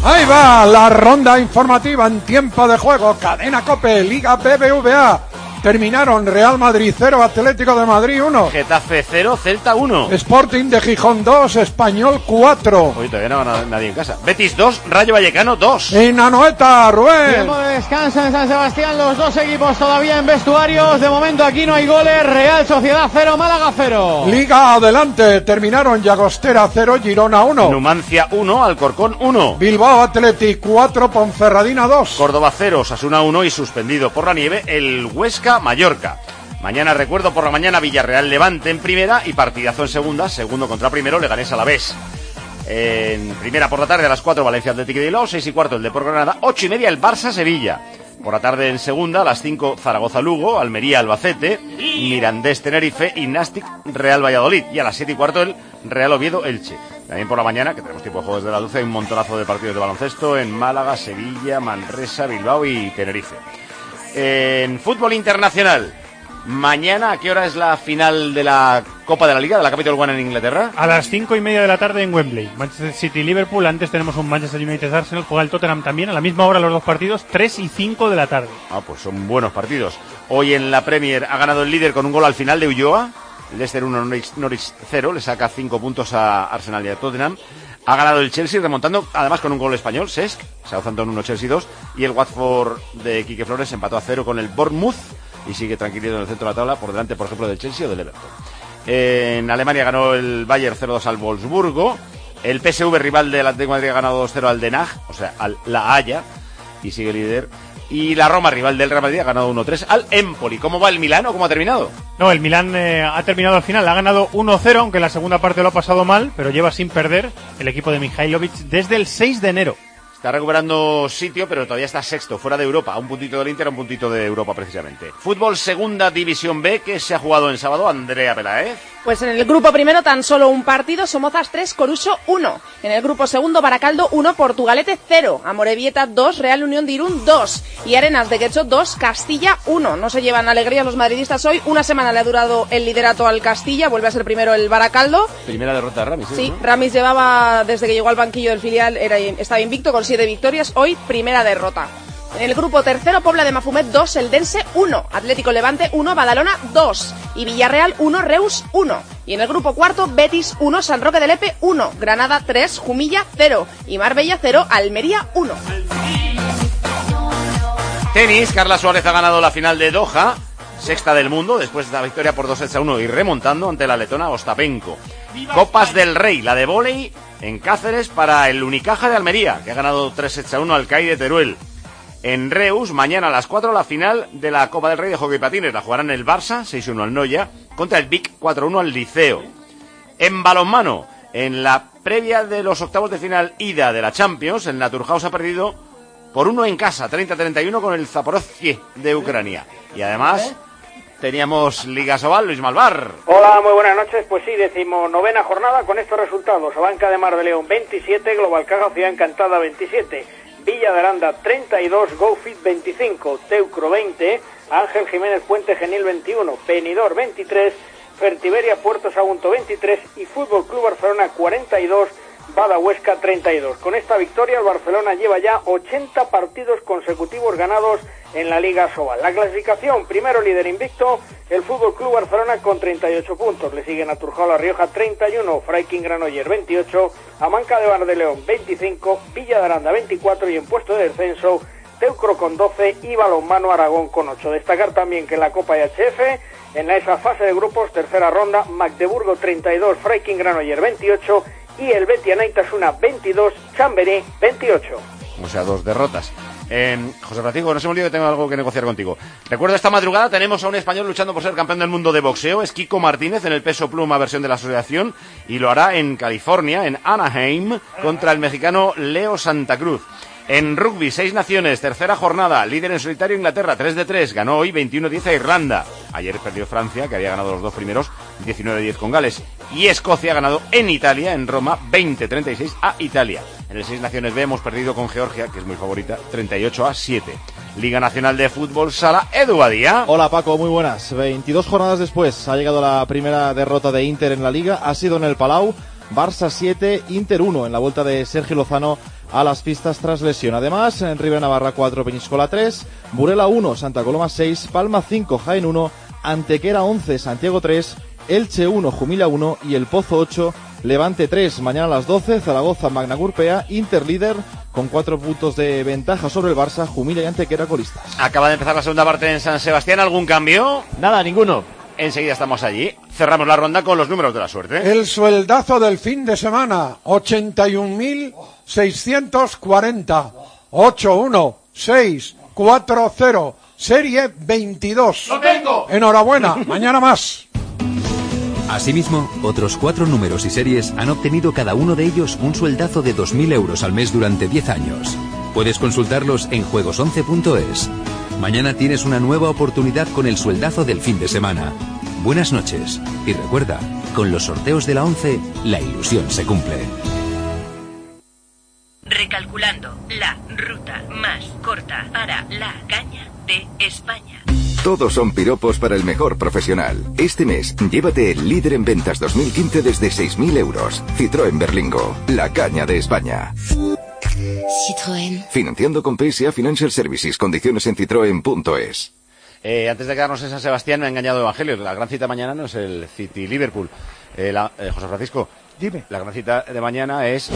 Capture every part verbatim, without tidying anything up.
Ahí va la ronda informativa en tiempo de juego. Cadena COPE, Liga B B V A. Terminaron Real Madrid cero, Atlético de Madrid uno. Getafe cero, Celta uno. Sporting de Gijón dos, Español cuatro. Hoy todavía no gana nadie en casa. Betis dos, Rayo Vallecano dos. En Anoeta, Rubén. Tiempo de descanso en San Sebastián, los dos equipos todavía en vestuarios. De momento aquí no hay goles. Real Sociedad cero, Málaga cero. Liga adelante, terminaron Llagostera cero, Girona uno. Numancia uno, Alcorcón uno. Bilbao Athletic cuatro, Ponferradina dos. Córdoba cero, Osasuna uno y suspendido por la nieve el Huesca Mallorca. Mañana, recuerdo, por la mañana Villarreal Levante en primera y partidazo en segunda, segundo contra primero, Leganés Alavés. En primera por la tarde a las cuatro Valencia Atlético de Bilbao, seis y cuarto el Depor Granada, ocho y media el Barça Sevilla. Por la tarde en segunda a las cinco Zaragoza Lugo, Almería Albacete, Mirandés Tenerife y Nastic Real Valladolid. Y a las siete y cuarto el Real Oviedo Elche. También por la mañana, que tenemos tiempo de juegos de la dulce, hay un montonazo de partidos de baloncesto en Málaga, Sevilla, Manresa, Bilbao y Tenerife. En fútbol internacional, mañana, ¿a qué hora es la final de la Copa de la Liga, de la Capital One en Inglaterra? A las cinco y media de la tarde en Wembley. Manchester City-Liverpool, antes tenemos un Manchester United-Arsenal, juega el Tottenham también, a la misma hora los dos partidos, tres y cinco de la tarde. Ah, pues son buenos partidos. Hoy en la Premier ha ganado el líder con un gol al final de Ulloa, Leicester uno, Norwich cero, le saca cinco puntos a Arsenal y a Tottenham. Ha ganado el Chelsea remontando, además con un gol español, Cesc, Southampton uno, Chelsea dos, y el Watford de Quique Flores empató a cero con el Bournemouth y sigue tranquilito en el centro de la tabla, por delante, por ejemplo, del Chelsea o del Everton. En Alemania ganó el Bayern cero dos al Wolfsburgo, el P S V, rival del Atlético de Madrid, ha ganado dos cero al Den Haag, o sea, al La Haya, y sigue líder. Y la Roma, rival del Real Madrid, ha ganado uno tres al Empoli. ¿Cómo va el Milán o cómo ha terminado? No, el Milán eh, ha terminado al final, ha ganado uno cero, aunque en la segunda parte lo ha pasado mal, pero lleva sin perder el equipo de Mihailovic desde el seis de enero. Está recuperando sitio, pero todavía está sexto, fuera de Europa. A un puntito del Inter, a un puntito de Europa, precisamente. Fútbol Segunda División B, que se ha jugado en sábado. Andrea Peláez. Pues en el grupo primero tan solo un partido, Somozas tres, Coruso uno. En el grupo segundo, Baracaldo uno, Portugalete cero. Amorebieta dos, Real Unión de Irún dos. Y Arenas de Guecho dos, Castilla uno. No se llevan alegrías los madridistas hoy. Una semana le ha durado el liderato al Castilla, vuelve a ser primero el Baracaldo. Primera derrota de Ramis. Sí, ¿no? Ramis llevaba, desde que llegó al banquillo del filial, era, estaba invicto con siete victorias. Hoy, primera derrota. En el grupo tercero, Pobla de Mafumet dos, Eldense uno, Atlético Levante uno, Badalona dos y Villarreal uno, Reus uno. Y en el grupo cuarto, Betis uno, San Roque de Lepe uno, Granada tres, Jumilla cero y Marbella cero, Almería uno. Tenis, Carla Suárez ha ganado la final de Doha, sexta del mundo, después de la victoria por dos sets a uno y remontando ante la letona Ostapenko. Copas del Rey, la de vóley en Cáceres para el Unicaja de Almería, que ha ganado tres sets a uno al C A I de Teruel. En Reus, mañana a las cuatro, la final de la Copa del Rey de Hockey Patines. La jugarán el Barça, seis uno al Noya, contra el Vic, cuatro uno al Liceo. En balonmano, en la previa de los octavos de final ida de la Champions, el Naturhaus ha perdido por uno en casa, treinta a treinta y uno con el Zaporozhye de Ucrania. Y además teníamos Liga Sobal, Luis Malvar. Hola, muy buenas noches. Pues sí, decimonovena jornada con estos resultados. Abanca de Mar de León veintisiete, Global Caja Ciudad Encantada veintisiete, Villa de Aranda treinta y dos, GoFit veinticinco, Teucro veinte, Ángel Jiménez Puente Genil veintiuno, Benidorm veintitrés, Fertiberia Puerto Sagunto veintitrés y Fútbol Club Barcelona cuarenta y dos, Bada Huesca treinta y dos. Con esta victoria el Barcelona lleva ya ochenta partidos consecutivos ganados en la Liga Sobal. La clasificación, primero líder invicto, el Fútbol Club Barcelona con treinta y ocho puntos. Le siguen a Turjao La Rioja treinta y uno, Freiking Granollers veintiocho, Amanca de Bar de León veinticinco, Villa de Aranda veinticuatro y en puesto de descenso Teucro con doce y Balonmano Aragón con ocho. Destacar también que en la Copa I H F, en la esa fase de grupos, tercera ronda, Magdeburgo treinta y dos, Freiking Granollers veintiocho y el Betia Naitasuna veintidós, Chamberí veintiocho. O sea, dos derrotas. Eh, José Francisco, no se me olvide que tengo algo que negociar contigo. Recuerda, esta madrugada tenemos a un español luchando por ser campeón del mundo de boxeo. Es Kiko Martínez en el peso pluma versión de la asociación y lo hará en California, en Anaheim, contra el mexicano Leo Santa Cruz. En rugby, seis naciones, tercera jornada, líder en solitario Inglaterra, tres de tres, ganó hoy veintiuno diez a Irlanda. Ayer perdió Francia, que había ganado los dos primeros, diecinueve diez con Gales. Y Escocia ha ganado en Italia, en Roma, veinte treinta y seis a Italia. En el seis naciones B hemos perdido con Georgia, que es muy favorita, treinta y ocho a siete. Liga Nacional de Fútbol Sala, Edu Badía. Hola Paco, muy buenas. veintidós jornadas después ha llegado la primera derrota de Inter en la Liga, ha sido en el Palau. Barça siete, Inter uno en la vuelta de Sergio Lozano a las pistas tras lesión. Además, en Ribera Navarra cuatro, Peñíscola tres, Burela uno, Santa Coloma seis, Palma cinco, Jaén uno, Antequera once, Santiago tres, Elche uno, Jumilla uno y El Pozo ocho, Levante tres. Mañana a las doce, Zaragoza, Magna Gurpea, Inter líder con cuatro puntos de ventaja sobre el Barça, Jumilla y Antequera colistas. Acaba de empezar la segunda parte en San Sebastián. ¿Algún cambio? Nada, ninguno. Enseguida estamos allí. Cerramos la ronda con los números de la suerte. El sueldazo del fin de semana, ochenta y un mil seiscientos cuarenta, ocho uno seis cuatro cero, serie veintidós. ¡Lo tengo! Enhorabuena, mañana más. Asimismo, otros cuatro números y series han obtenido cada uno de ellos un sueldazo de dos mil euros al mes durante diez años. Puedes consultarlos en juegos once punto es. Mañana tienes una nueva oportunidad con el sueldazo del fin de semana. Buenas noches. Y recuerda, con los sorteos de la once, la ilusión se cumple. Recalculando la ruta más corta para la caña de España. Todos son piropos para el mejor profesional. Este mes, llévate el líder en ventas dos mil quince desde seis mil euros. Citroën Berlingo, la caña de España. Citroën. Financiando con P S A Financial Services. Condiciones en citroen punto es. Eh, antes de quedarnos en San Sebastián, me ha engañado Evangelio. La gran cita mañana no es el City Liverpool. Eh, la, eh, José Francisco, dime. La gran cita de mañana es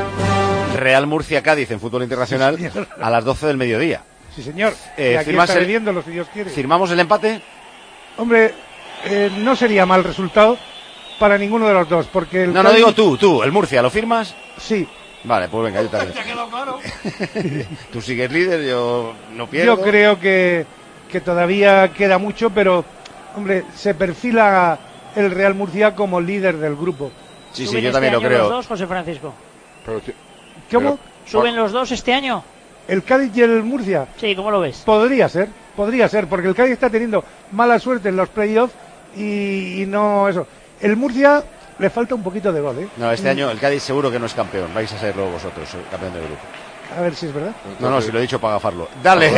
Real Murcia Cádiz en fútbol internacional, sí, a las doce del mediodía. Sí, señor. Eh, y aquí está viéndolo, si Dios quiere. ¿Firmamos el empate? Hombre, eh, no sería mal resultado para ninguno de los dos, porque el No, Cádiz... no digo tú, tú, el Murcia, ¿lo firmas? Sí. Vale, pues venga, yo también. Ya quedó claro. Tú sigues líder, yo no pierdo. Yo creo que, que todavía queda mucho, pero, hombre, se perfila el Real Murcia como líder del grupo. Sí, sí, yo también lo creo. ¿Suben los dos, José Francisco? Pero, ¿Cómo? ¿Suben por... los dos este año? ¿El Cádiz y el Murcia? Sí, ¿cómo lo ves? Podría ser, podría ser, porque el Cádiz está teniendo mala suerte en los playoffs y, y no eso. El Murcia le falta un poquito de gol, ¿eh? No, este año el Cádiz seguro que no es campeón. Vais a serlo vosotros, el campeón del grupo. A ver si es verdad. No, no, si lo he dicho para gafarlo. Dale.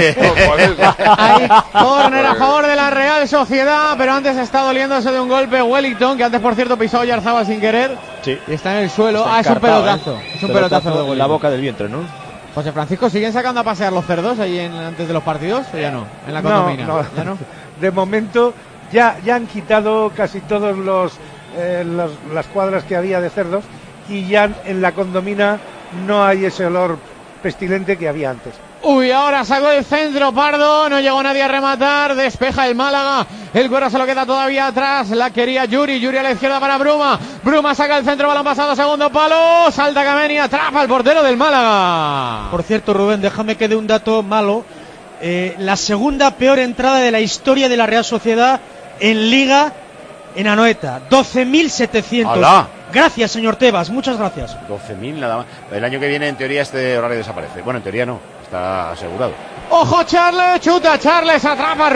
Ahí, córner a favor de la Real Sociedad, pero antes está doliéndose de un golpe Wellington, que antes, por cierto, pisó Oyarzabal sin querer. Sí. Y está en el suelo. Está ah, es un pelotazo. ¿eh? Es un pelotazo, pelotazo en la boca del vientre, ¿no? José Francisco, ¿siguen sacando a pasear los cerdos ahí en, antes de los partidos o ya no? En la condomina. No, no. ¿Ya no? De momento ya, ya han quitado casi todos los, eh, los las cuadras que había de cerdos y ya en la condomina no hay ese olor pestilente que había antes. Uy, ahora sacó el centro Pardo, no llegó nadie a rematar, despeja el Málaga, el cuero se lo queda todavía atrás, la quería Yuri, Yuri a la izquierda para Bruma, Bruma saca el centro, balón pasado, segundo palo, salta Kameni, atrapa al portero del Málaga. Por cierto, Rubén, déjame que dé un dato malo, eh, la segunda peor entrada de la historia de la Real Sociedad en Liga en Anoeta, doce mil setecientos. ¡Hala! Gracias, señor Tebas, muchas gracias. doce mil nada más. El año que viene, en teoría, este horario desaparece. Bueno, en teoría no, está asegurado. ¡Ojo, Charles! ¡Chuta, Charles! ¡Atrapa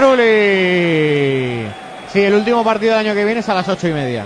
Rulli! Sí, el último partido del año que viene es a las ocho y media.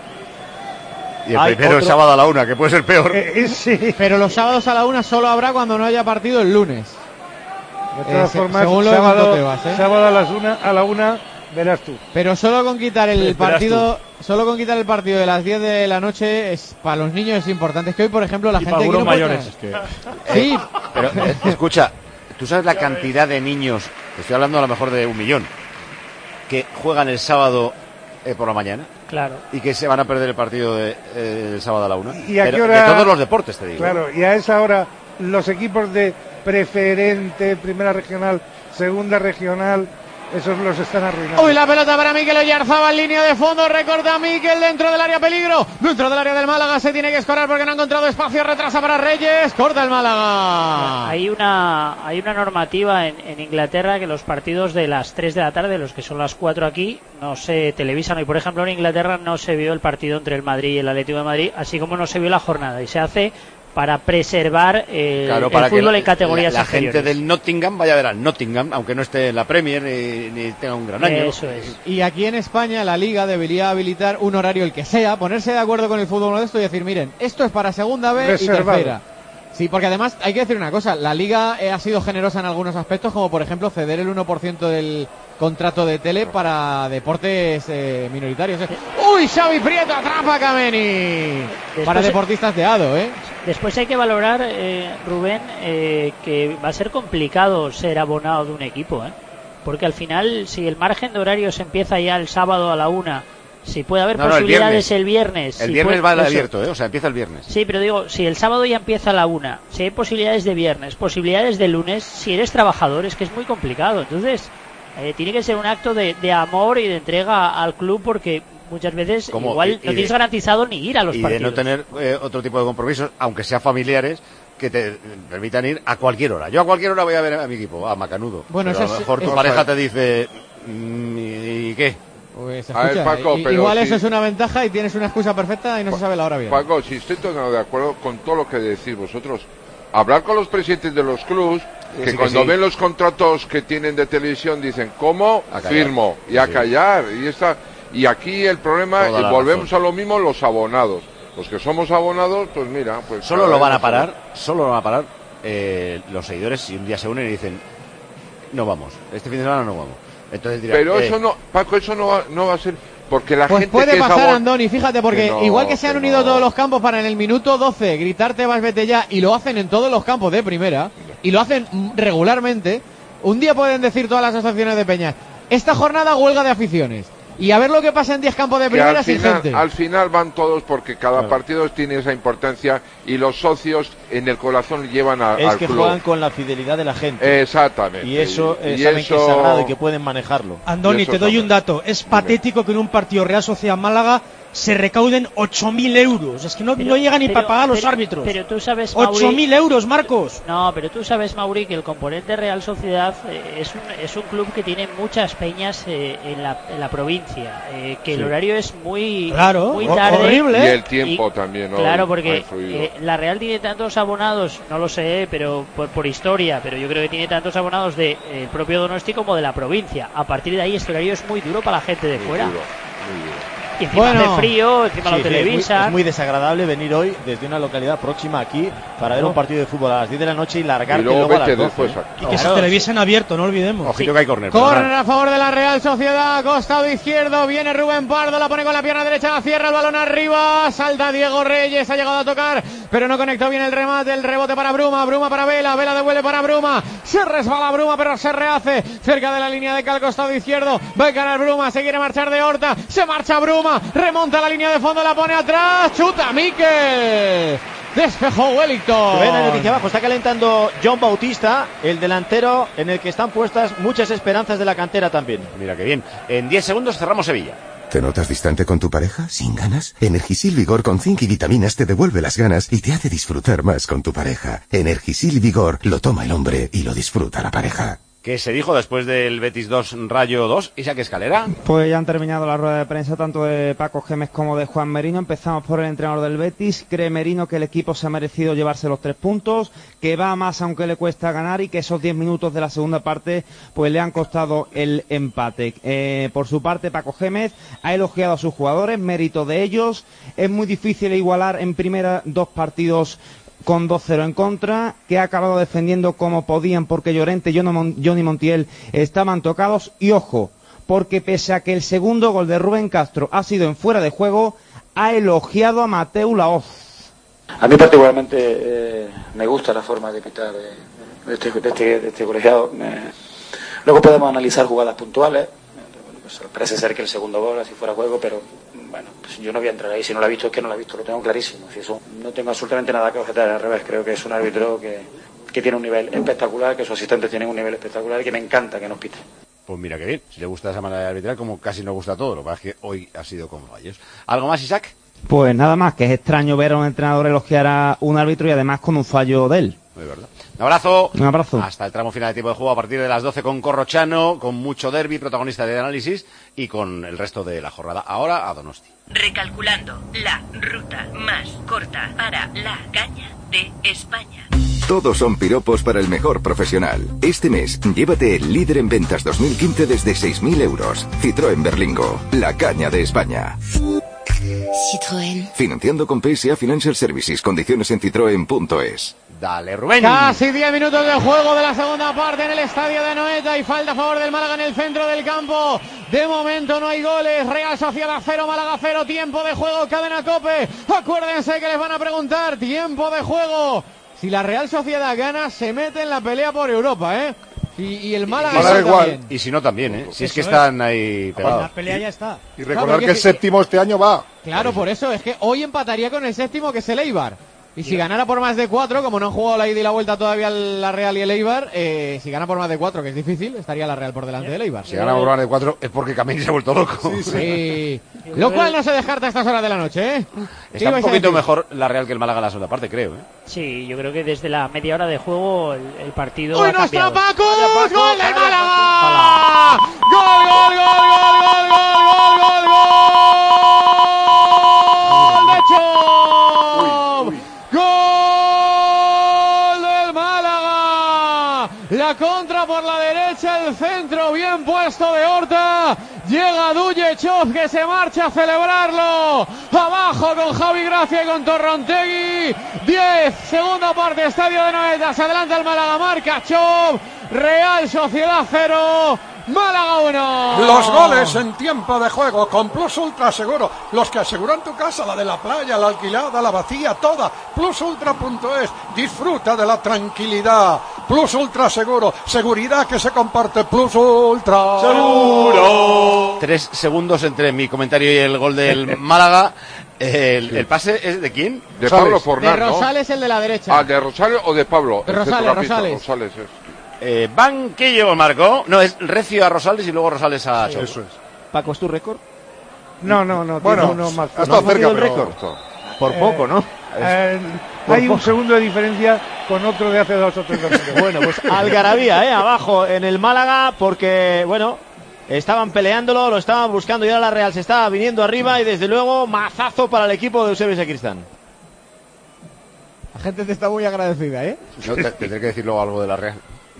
Y el Hay primero otro... el sábado a la una, que puede ser peor. Eh, sí. Pero los sábados a la una solo habrá cuando no haya partido el lunes. De todas eh, formas, según lo sábado, Tebas, ¿eh? sábado a, las una, a la una verás tú. Pero solo con quitar el partido... Solo con quitar el partido de las diez de la noche es para los niños es importante. Es que hoy, por ejemplo, la y gente para que no mayores. Es que... Sí, pero eh, escucha, ¿tú sabes la cantidad de niños, estoy hablando a lo mejor de un millón, que juegan el sábado eh, por la mañana? Claro. Y que se van a perder el partido de, eh, el sábado a la una. ¿Y a pero, qué hora? De todos los deportes, te digo. Claro, y a esa hora los equipos de preferente, primera regional, segunda regional... Esos los están arruinando. Uy, la pelota para Mikel Oyarzabal, línea de fondo, recorta Mikel dentro del área, peligro. Dentro del área del Málaga se tiene que escorar porque no ha encontrado espacio, retrasa para Reyes, corta el Málaga. Hay una hay una normativa en, en Inglaterra que los partidos de las tres de la tarde, los que son las cuatro aquí, no se televisan. Y por ejemplo en Inglaterra no se vio el partido entre el Madrid y el Atlético de Madrid, así como no se vio la jornada. Y se hace para preservar eh, claro, para el fútbol la, en categorías la, la inferiores. gente del Nottingham vaya a ver al Nottingham, aunque no esté en la Premier ni, ni tenga un gran año. Eso es. Y aquí en España la Liga debería habilitar un horario, el que sea, ponerse de acuerdo con el fútbol modesto y decir, miren, esto es para segunda B Reservado. y tercera. Sí, porque además hay que decir una cosa, la Liga eh, ha sido generosa en algunos aspectos, como por ejemplo ceder el uno por ciento del, contrato de tele para deportes eh, minoritarios. ¿eh? ¡Uy, Xavi Prieto atrapa a Kameni! Después, Para deportistas de A D O, ¿eh? Después hay que valorar, eh, Rubén, eh, que va a ser complicado ser abonado de un equipo, ¿eh? Porque al final, si el margen de horarios empieza ya el sábado a la una, si puede haber no, posibilidades no, el viernes... El si viernes puede, va al eso. abierto, ¿eh? O sea, empieza el viernes. Sí, pero digo, si el sábado ya empieza a la una, si hay posibilidades de viernes, posibilidades de lunes, si eres trabajador es que es muy complicado. Entonces, eh, tiene que ser un acto de, de amor y de entrega al club, porque muchas veces Como, igual y, y no tienes de, garantizado ni ir a los y partidos. Y de no tener eh, otro tipo de compromisos, aunque sean familiares, que te permitan ir a cualquier hora. Yo a cualquier hora voy a ver a mi equipo, a Macanudo. Bueno, pero eso a lo es, mejor tu es, pareja es, te dice, ¿y qué? Pues a ver, Paco, pero igual si... eso es una ventaja y tienes una excusa perfecta y no pa- se sabe la hora bien. Paco, si estoy todo de acuerdo con todo lo que decís vosotros, hablar con los presidentes de los clubs, que sí, cuando que sí. ven los contratos que tienen de televisión dicen, ¿cómo? Firmo, y a sí. callar, y esta, y aquí el problema, y volvemos razón. a lo mismo, los abonados. Los que somos abonados, pues mira, pues... Solo lo van a parar, solo lo van a parar eh, los seguidores si un día se unen y dicen, no vamos, este fin de semana no vamos. Entonces dirán, Pero eh, eso no, Paco, eso no va, no va a ser... Porque la pues gente puede que pasar, es abon... Andoni, fíjate, porque que no, igual que se han que unido no. todos los campos para en el minuto doce gritarte vas, vete ya, y lo hacen en todos los campos de primera, y lo hacen regularmente, un día pueden decir todas las asociaciones de peñas, esta jornada huelga de aficiones, y a ver lo que pasa en diez campos de que primera al sin final, gente. al final van todos porque cada Claro. partido tiene esa importancia y los socios en el corazón llevan a, Es al que club. juegan con la fidelidad de la gente. Exactamente. Y eso eh, Y saben eso- que es sagrado y que pueden manejarlo. Andoni, te doy un dato. Es patético que en un partido Real Sociedad Málaga se recauden ocho mil euros. Es que no, Pero- no llega ni pero- para pagar a los pero- árbitros. Pero tú sabes, Mauri, ocho mil euros, Marcos. No, pero tú sabes, Mauri, que el componente Real Sociedad eh, es, un, es un club que tiene muchas peñas eh, en, la, en la provincia, eh, que Sí. el horario es muy, Claro, muy ho- tarde. horrible. Y el tiempo también, ¿no? Claro, Ha porque influido. eh, la Real tiene tantos abonados, no lo sé, pero por, por historia, pero yo creo que tiene tantos abonados del de, eh, propio Donosti como de la provincia. A partir de ahí este horario es muy duro para la gente de Muy fuera. duro, muy duro. Y encima Bueno. hace frío, encima Sí, lo sí, es, muy, televisan. es muy desagradable venir hoy desde una localidad próxima aquí para ver un partido de fútbol a las diez de la noche y largarte Y luego luego a vete las doce. después aquí. Y que se televisen abierto, no olvidemos. Ojito que hay córner. Corner perdonad. a favor de la Real Sociedad, costado izquierdo, viene Rubén Pardo, la pone con la pierna derecha, la cierra el balón arriba, salta Diego Reyes, ha llegado a tocar, pero no conectó bien el remate, el rebote para Bruma, Bruma para Vela, Vela devuelve para Bruma, se resbala Bruma pero se rehace, cerca de la línea de cal, costado izquierdo, va a ganar Bruma, se quiere marchar de Horta, se marcha Bruma, remonta la línea de fondo, la pone atrás, chuta Mikel, despejó Wellington. Ven en el que abajo está calentando John Bautista, el delantero en el que están puestas muchas esperanzas de la cantera también. Mira qué bien. En diez segundos cerramos Sevilla. ¿Te notas distante con tu pareja? ¿Sin ganas? Energisil Vigor con zinc y vitaminas te devuelve las ganas y te hace disfrutar más con tu pareja. Energisil Vigor lo toma el hombre y lo disfruta la pareja. ¿Qué se dijo después del Betis dos, Rayo dos? Isaac Escalera. Pues ya han terminado la rueda de prensa tanto de Paco Gémez como de Juan Merino. Empezamos por el entrenador del Betis. Cree Merino que el equipo se ha merecido llevarse los tres puntos, que va más aunque le cuesta ganar y que esos diez minutos de la segunda parte pues le han costado el empate. Eh, por su parte, Paco Gémez ha elogiado a sus jugadores, mérito de ellos. Es muy difícil igualar en primera dos partidos con dos cero en contra, que ha acabado defendiendo como podían porque Llorente y Johnny Montiel estaban tocados. Y ojo, porque pese a que el segundo gol de Rubén Castro ha sido en fuera de juego, ha elogiado a Mateu Laoz. A mí particularmente eh, me gusta la forma de pitar de, de, este, de, este, de este colegiado. Eh, luego podemos analizar jugadas puntuales. Pues parece ser que el segundo gol así fuera juego, pero bueno, pues yo no voy a entrar ahí. Si no lo he visto es que no lo he visto, lo tengo clarísimo. Si eso, no tengo absolutamente nada que objetar, al revés. Creo que es un árbitro que, que tiene un nivel espectacular, que sus asistentes tienen un nivel espectacular y que me encanta que nos pite. Pues mira qué bien, si le gusta esa manera de arbitrar, como casi nos gusta todo, lo que pasa es que hoy ha sido con fallos. ¿Algo más, Isaac? Pues nada más, que es extraño ver a un entrenador elogiar a un árbitro y además con un fallo de él. Muy verdad. Un abrazo. Un abrazo. Hasta el tramo final de tiempo de juego a partir de las doce con Corrochano, con mucho derbi, protagonista de análisis y con el resto de la jornada. Ahora a Donosti. Recalculando la ruta más corta para la caña de España. Todos son piropos para el mejor profesional. Este mes, llévate el líder en ventas dos mil quince desde seis mil euros. Citroën Berlingo, la caña de España. Citroën. Financiando con P S A Financial Services. Condiciones en citroen punto es. Dale, Rubén. Casi diez minutos de juego de la segunda parte en el estadio de Anoeta y falta a favor del Málaga en el centro del campo. De momento no hay goles. Real Sociedad cero, Málaga cero. Tiempo de juego, Cadena COPE. Acuérdense que les van a preguntar. Tiempo de juego. Si la Real Sociedad gana, se mete en la pelea por Europa, ¿eh? Y, y el Málaga da igual. También. Y si no también, ¿eh? Si es Eso que es. están ahí pegados. La pelea ya está. Y recordar Claro, que que el sí. séptimo este año va. Claro, por eso es que hoy empataría con el séptimo, que es el Eibar. Y si ganara por más de cuatro, como no han jugado la ida y la vuelta todavía la Real y el Eibar, eh, si gana por más de cuatro, que es difícil, estaría la Real por delante del Eibar. Si gana por más de cuatro es porque Camini se ha vuelto loco. Sí, sí. Lo cual no se descarta a estas horas de la noche, ¿eh? Está un poquito mejor la Real que el Málaga en la segunda parte, creo, ¿eh? Sí, yo creo que desde la media hora de juego el, el partido ¡Uy, ha no está cambiado. Paco! ¡Gol del Málaga! ¡Gol, gol, gol, gol, gol, gol, gol, gol! ¡De Chop! ¡Gol del Málaga! La contra por la derecha, el centro bien puesto de Horta. Llega Dujechov, que se marcha a celebrarlo. Abajo con Javi Gracia y con Torrontegui. diez, segunda parte, estadio de Anoeta. Se adelanta el Málaga, marca Chov. Real Sociedad cero, Málaga uno. Los goles en tiempo de juego con Plus Ultra Seguro. Los que aseguran tu casa, la de la playa, la alquilada, la vacía, toda. plus ultra punto es. Disfruta de la tranquilidad. Plus Ultra Seguro. Seguridad que se comparte. Plus Ultra Seguro. Tres segundos entre mi comentario y el gol del Málaga. El, ¿El pase es de quién? De Pablo Fornal, De ¿no? Rosales, el de la derecha. Ah, ¿de Rosales o de Pablo? De El Rosales, centrocampista, Rosales. Rosales es. Eh, Banquillo marcó. No, es Recio a Rosales y luego Rosales a Chov. Eso es. Paco, ¿es tu récord? No, no, no. Bueno, tiene uno más. ha ¿No estado has batido cerca, el pero... récord? Por poco, ¿no? Eh, Por hay un poco. segundo de diferencia con otro de hace dos o tres años. Bueno, pues algarabía, ¿eh? Abajo en el Málaga, porque, bueno, estaban peleándolo, lo estaban buscando y ahora la Real se estaba viniendo arriba y desde luego mazazo para el equipo de Eusebio Sacristán. La gente te está muy agradecida, ¿eh? No, te, tendré que decir luego algo de la Real.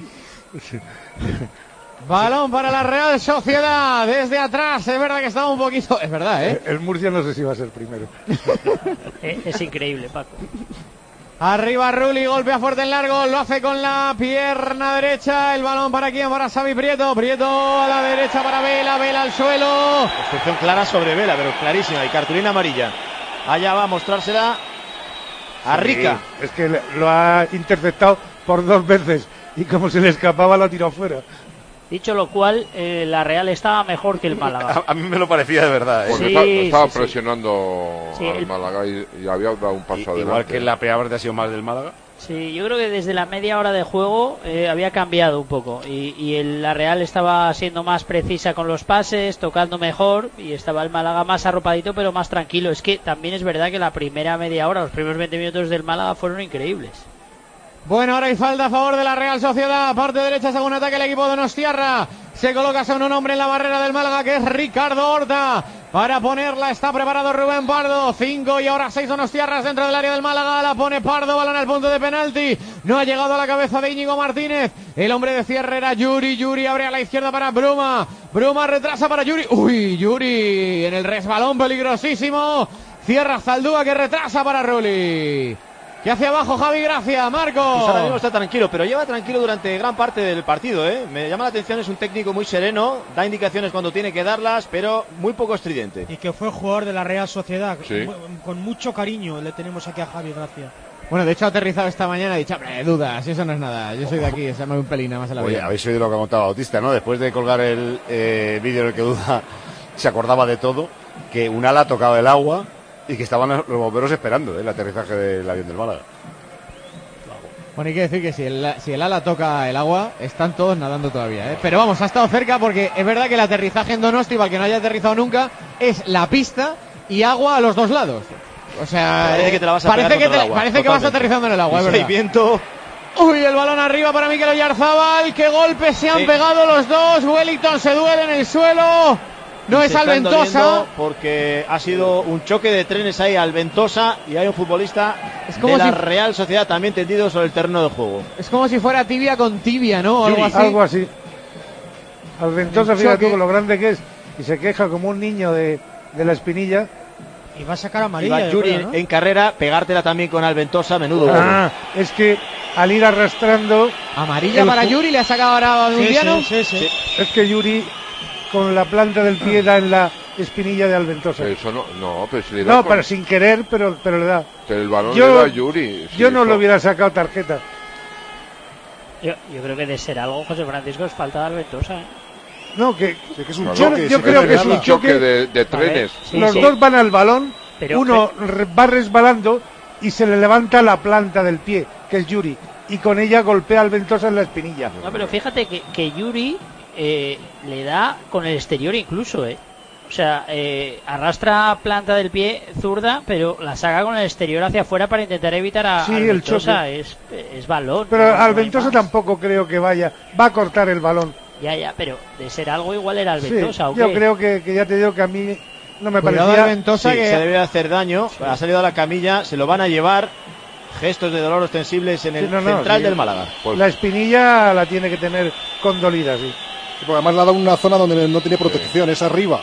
Balón para la Real Sociedad desde atrás. Es verdad que estaba un poquito. Es verdad, ¿eh? El Murcia no sé si va a ser primero. Eh, es increíble, Paco. Arriba Rulli, golpea fuerte en largo, lo hace con la pierna derecha. El balón para quién, para Xavi Prieto. Prieto a la derecha para Vela, Vela al suelo. Excepción clara sobre Vela, pero clarísima y cartulina amarilla. Allá va a mostrársela a Rica. Sí, es que le- lo ha interceptado por dos veces y como se le escapaba lo ha tirado fuera. Dicho lo cual, eh, la Real estaba mejor que el Málaga. A, a mí me lo parecía de verdad, ¿eh? Porque Sí, está- estaba sí, sí. presionando Sí, al el- Málaga y, y había dado un paso I- adelante. Igual que la primera parte ha sido más del Málaga. Sí, yo creo que desde la media hora de juego eh, había cambiado un poco y, y el- la Real estaba siendo más precisa con los pases, tocando mejor y estaba el Málaga más arropadito pero más tranquilo. Es que también es verdad que la primera media hora, los primeros veinte minutos del Málaga fueron increíbles. Bueno, ahora hay falta a favor de la Real Sociedad. Parte derecha, según ataque el equipo de Donostiarra. Se coloca sobre un hombre en la barrera del Málaga, que es Ricardo Horta. Para ponerla está preparado Rubén Pardo. Cinco y ahora seis Donostiarras dentro del área del Málaga. La pone Pardo, balón al punto de penalti. No ha llegado a la cabeza de Íñigo Martínez. El hombre de cierre era Yuri. Yuri abre a la izquierda para Bruma. Bruma retrasa para Yuri. Uy, Yuri en el resbalón peligrosísimo. Cierra Zaldúa, que retrasa para Rulli. Que hacia abajo Javi Gracia, Marco. Pues ahora mismo está tranquilo, pero lleva tranquilo durante gran parte del partido, ¿eh? Me llama la atención, es un técnico muy sereno, da indicaciones cuando tiene que darlas, pero muy poco estridente. Y que fue jugador de la Real Sociedad. Sí. Con, con mucho cariño le tenemos aquí a Javi Gracia. Bueno, de hecho ha aterrizado esta mañana y ha dicho, hombre, dudas, eso no es nada. Yo soy de aquí, esa me un pelín nada más a la Oye, vida. habéis oído lo que ha contado Bautista, ¿no? Después de colgar el eh, vídeo en el que Duda se acordaba de todo, que un ala ha tocado el agua y que estaban los bomberos esperando ¿eh? el aterrizaje del avión del Málaga. Bueno, hay que decir que si el, si el ala toca el agua, están todos nadando todavía, ¿eh? Pero vamos, ha estado cerca porque es verdad que el aterrizaje en Donosti, para el que no haya aterrizado nunca, es la pista y agua a los dos lados. O sea, Parece que te la vas a parece pegar que, contra te- el agua, parece que vas totalmente. aterrizando en el agua, Y es si hay verdad. viento. Uy, el balón arriba para Mikel Oyarzabal. Qué golpes se han Sí. pegado los dos. Wellington se duele en el suelo. No Y es se están Alventosa. doliendo porque ha sido un choque de trenes ahí al Ventosa y hay un futbolista Es como de la si- Real Sociedad también tendido sobre el terreno de juego. Es como si fuera tibia con tibia, ¿no? Algo Yuri, así. Algo así. Alventosa, El fíjate choque. tú con lo grande que es y se queja como un niño de, de la espinilla. Y va a sacar Y amarilla. va yo Yuri creo, ¿no? en carrera, pegártela también con Alventosa, menudo gol. Ah, es que al ir arrastrando... Amarilla el para ju- Yuri, le ha sacado ahora Sí, Mundiano. sí, sí, sí. Es que Yuri con la planta del pie da en la espinilla de Alventosa. Eso no, no, pero si le da No, con- pero sin querer, pero, pero le da. pero el balón Yo- le da a Yuri. Yo Sí, no eso- le hubiera sacado tarjeta. Yo, yo creo que de ser algo, José Francisco, es falta de Alventosa, ¿eh? No, que Sí, que es un Claro, yo, choque. yo sí, creo es que es un verdad. choque choque. de, de trenes. Sí, Los sí. dos van al balón, Pero- uno re- va resbalando y se le levanta la planta del pie, que es Yuri, y con ella golpea al Ventosa en la espinilla. No, pero fíjate que, que Yuri eh, le da con el exterior incluso, ¿eh? O sea, eh, arrastra planta del pie zurda, pero la saca con el exterior hacia afuera para intentar evitar a Sí, al el Ventosa. choque. Es, es balón. Pero no- no al hay Ventosa más. tampoco creo que vaya, va a cortar el balón. Ya, ya, pero de ser algo igual era el Sí, Ventosa, ¿o yo qué? creo que, que ya te digo que a mí no me Cuidado parecía... al Ventosa Sí, que se debe hacer daño, ha salido a la camilla, se lo van a llevar. Gestos de dolor ostensibles en el Sí, no, no, central sí. del Málaga. Pues- La espinilla la tiene que tener condolida, sí. Sí, porque además le ha dado una zona donde no tiene protección, es arriba.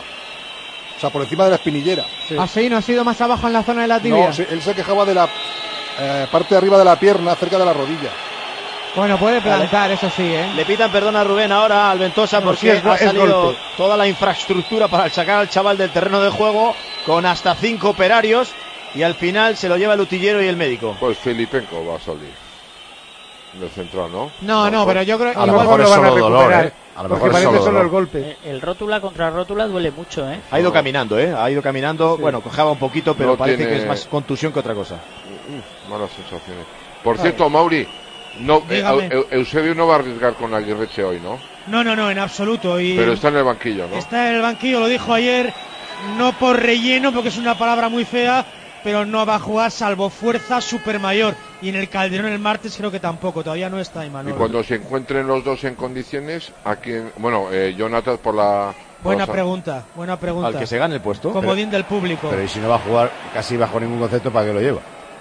O sea, por encima de la espinillera. Sí. así no ha sido más abajo en la zona de la tibia. No, sí, él se quejaba de la eh, parte de arriba de la pierna, cerca de la rodilla. Bueno, puede plantar, eso sí, ¿eh? Le pitan perdón a Rubén ahora al Ventosa No, porque sí, es go- ha es salido golpe. toda la infraestructura para sacar al chaval del terreno de juego con hasta cinco operarios y al final se lo lleva el utillero y el médico. Pues Filipenko va a salir. En el central, ¿no? No, no, pero yo creo A lo igual mejor es lo van a solo dolor, recuperar, ¿eh? A lo porque mejor es parece solo solo dolor. el golpe. Eh, El rótula contra rótula duele mucho, ¿eh? Ha ido caminando, ¿eh? Ha ido caminando, Sí. bueno, cojaba un poquito, pero No parece tiene- que es más contusión que otra cosa. Mm, malas sensaciones. Por cierto, Mauri, no, eh, Dígame. Eu- Eusebio no va a arriesgar con Aguirreche hoy, ¿no? No, no, no, en absoluto. Y Pero está en el banquillo, ¿no? está en el banquillo, lo dijo ayer, no por relleno, porque es una palabra muy fea, pero no va a jugar salvo fuerza supermayor. Y en el Calderón el martes creo que tampoco, todavía no está Y Imanol. cuando se encuentren los dos en condiciones, ¿a quién? Bueno, eh, Jonathan por la... por Buena la- pregunta, buena pregunta. Al que se gane el puesto. Comodín del público. Pero y si no va a jugar casi bajo ningún concepto, ¿para qué lo lleva?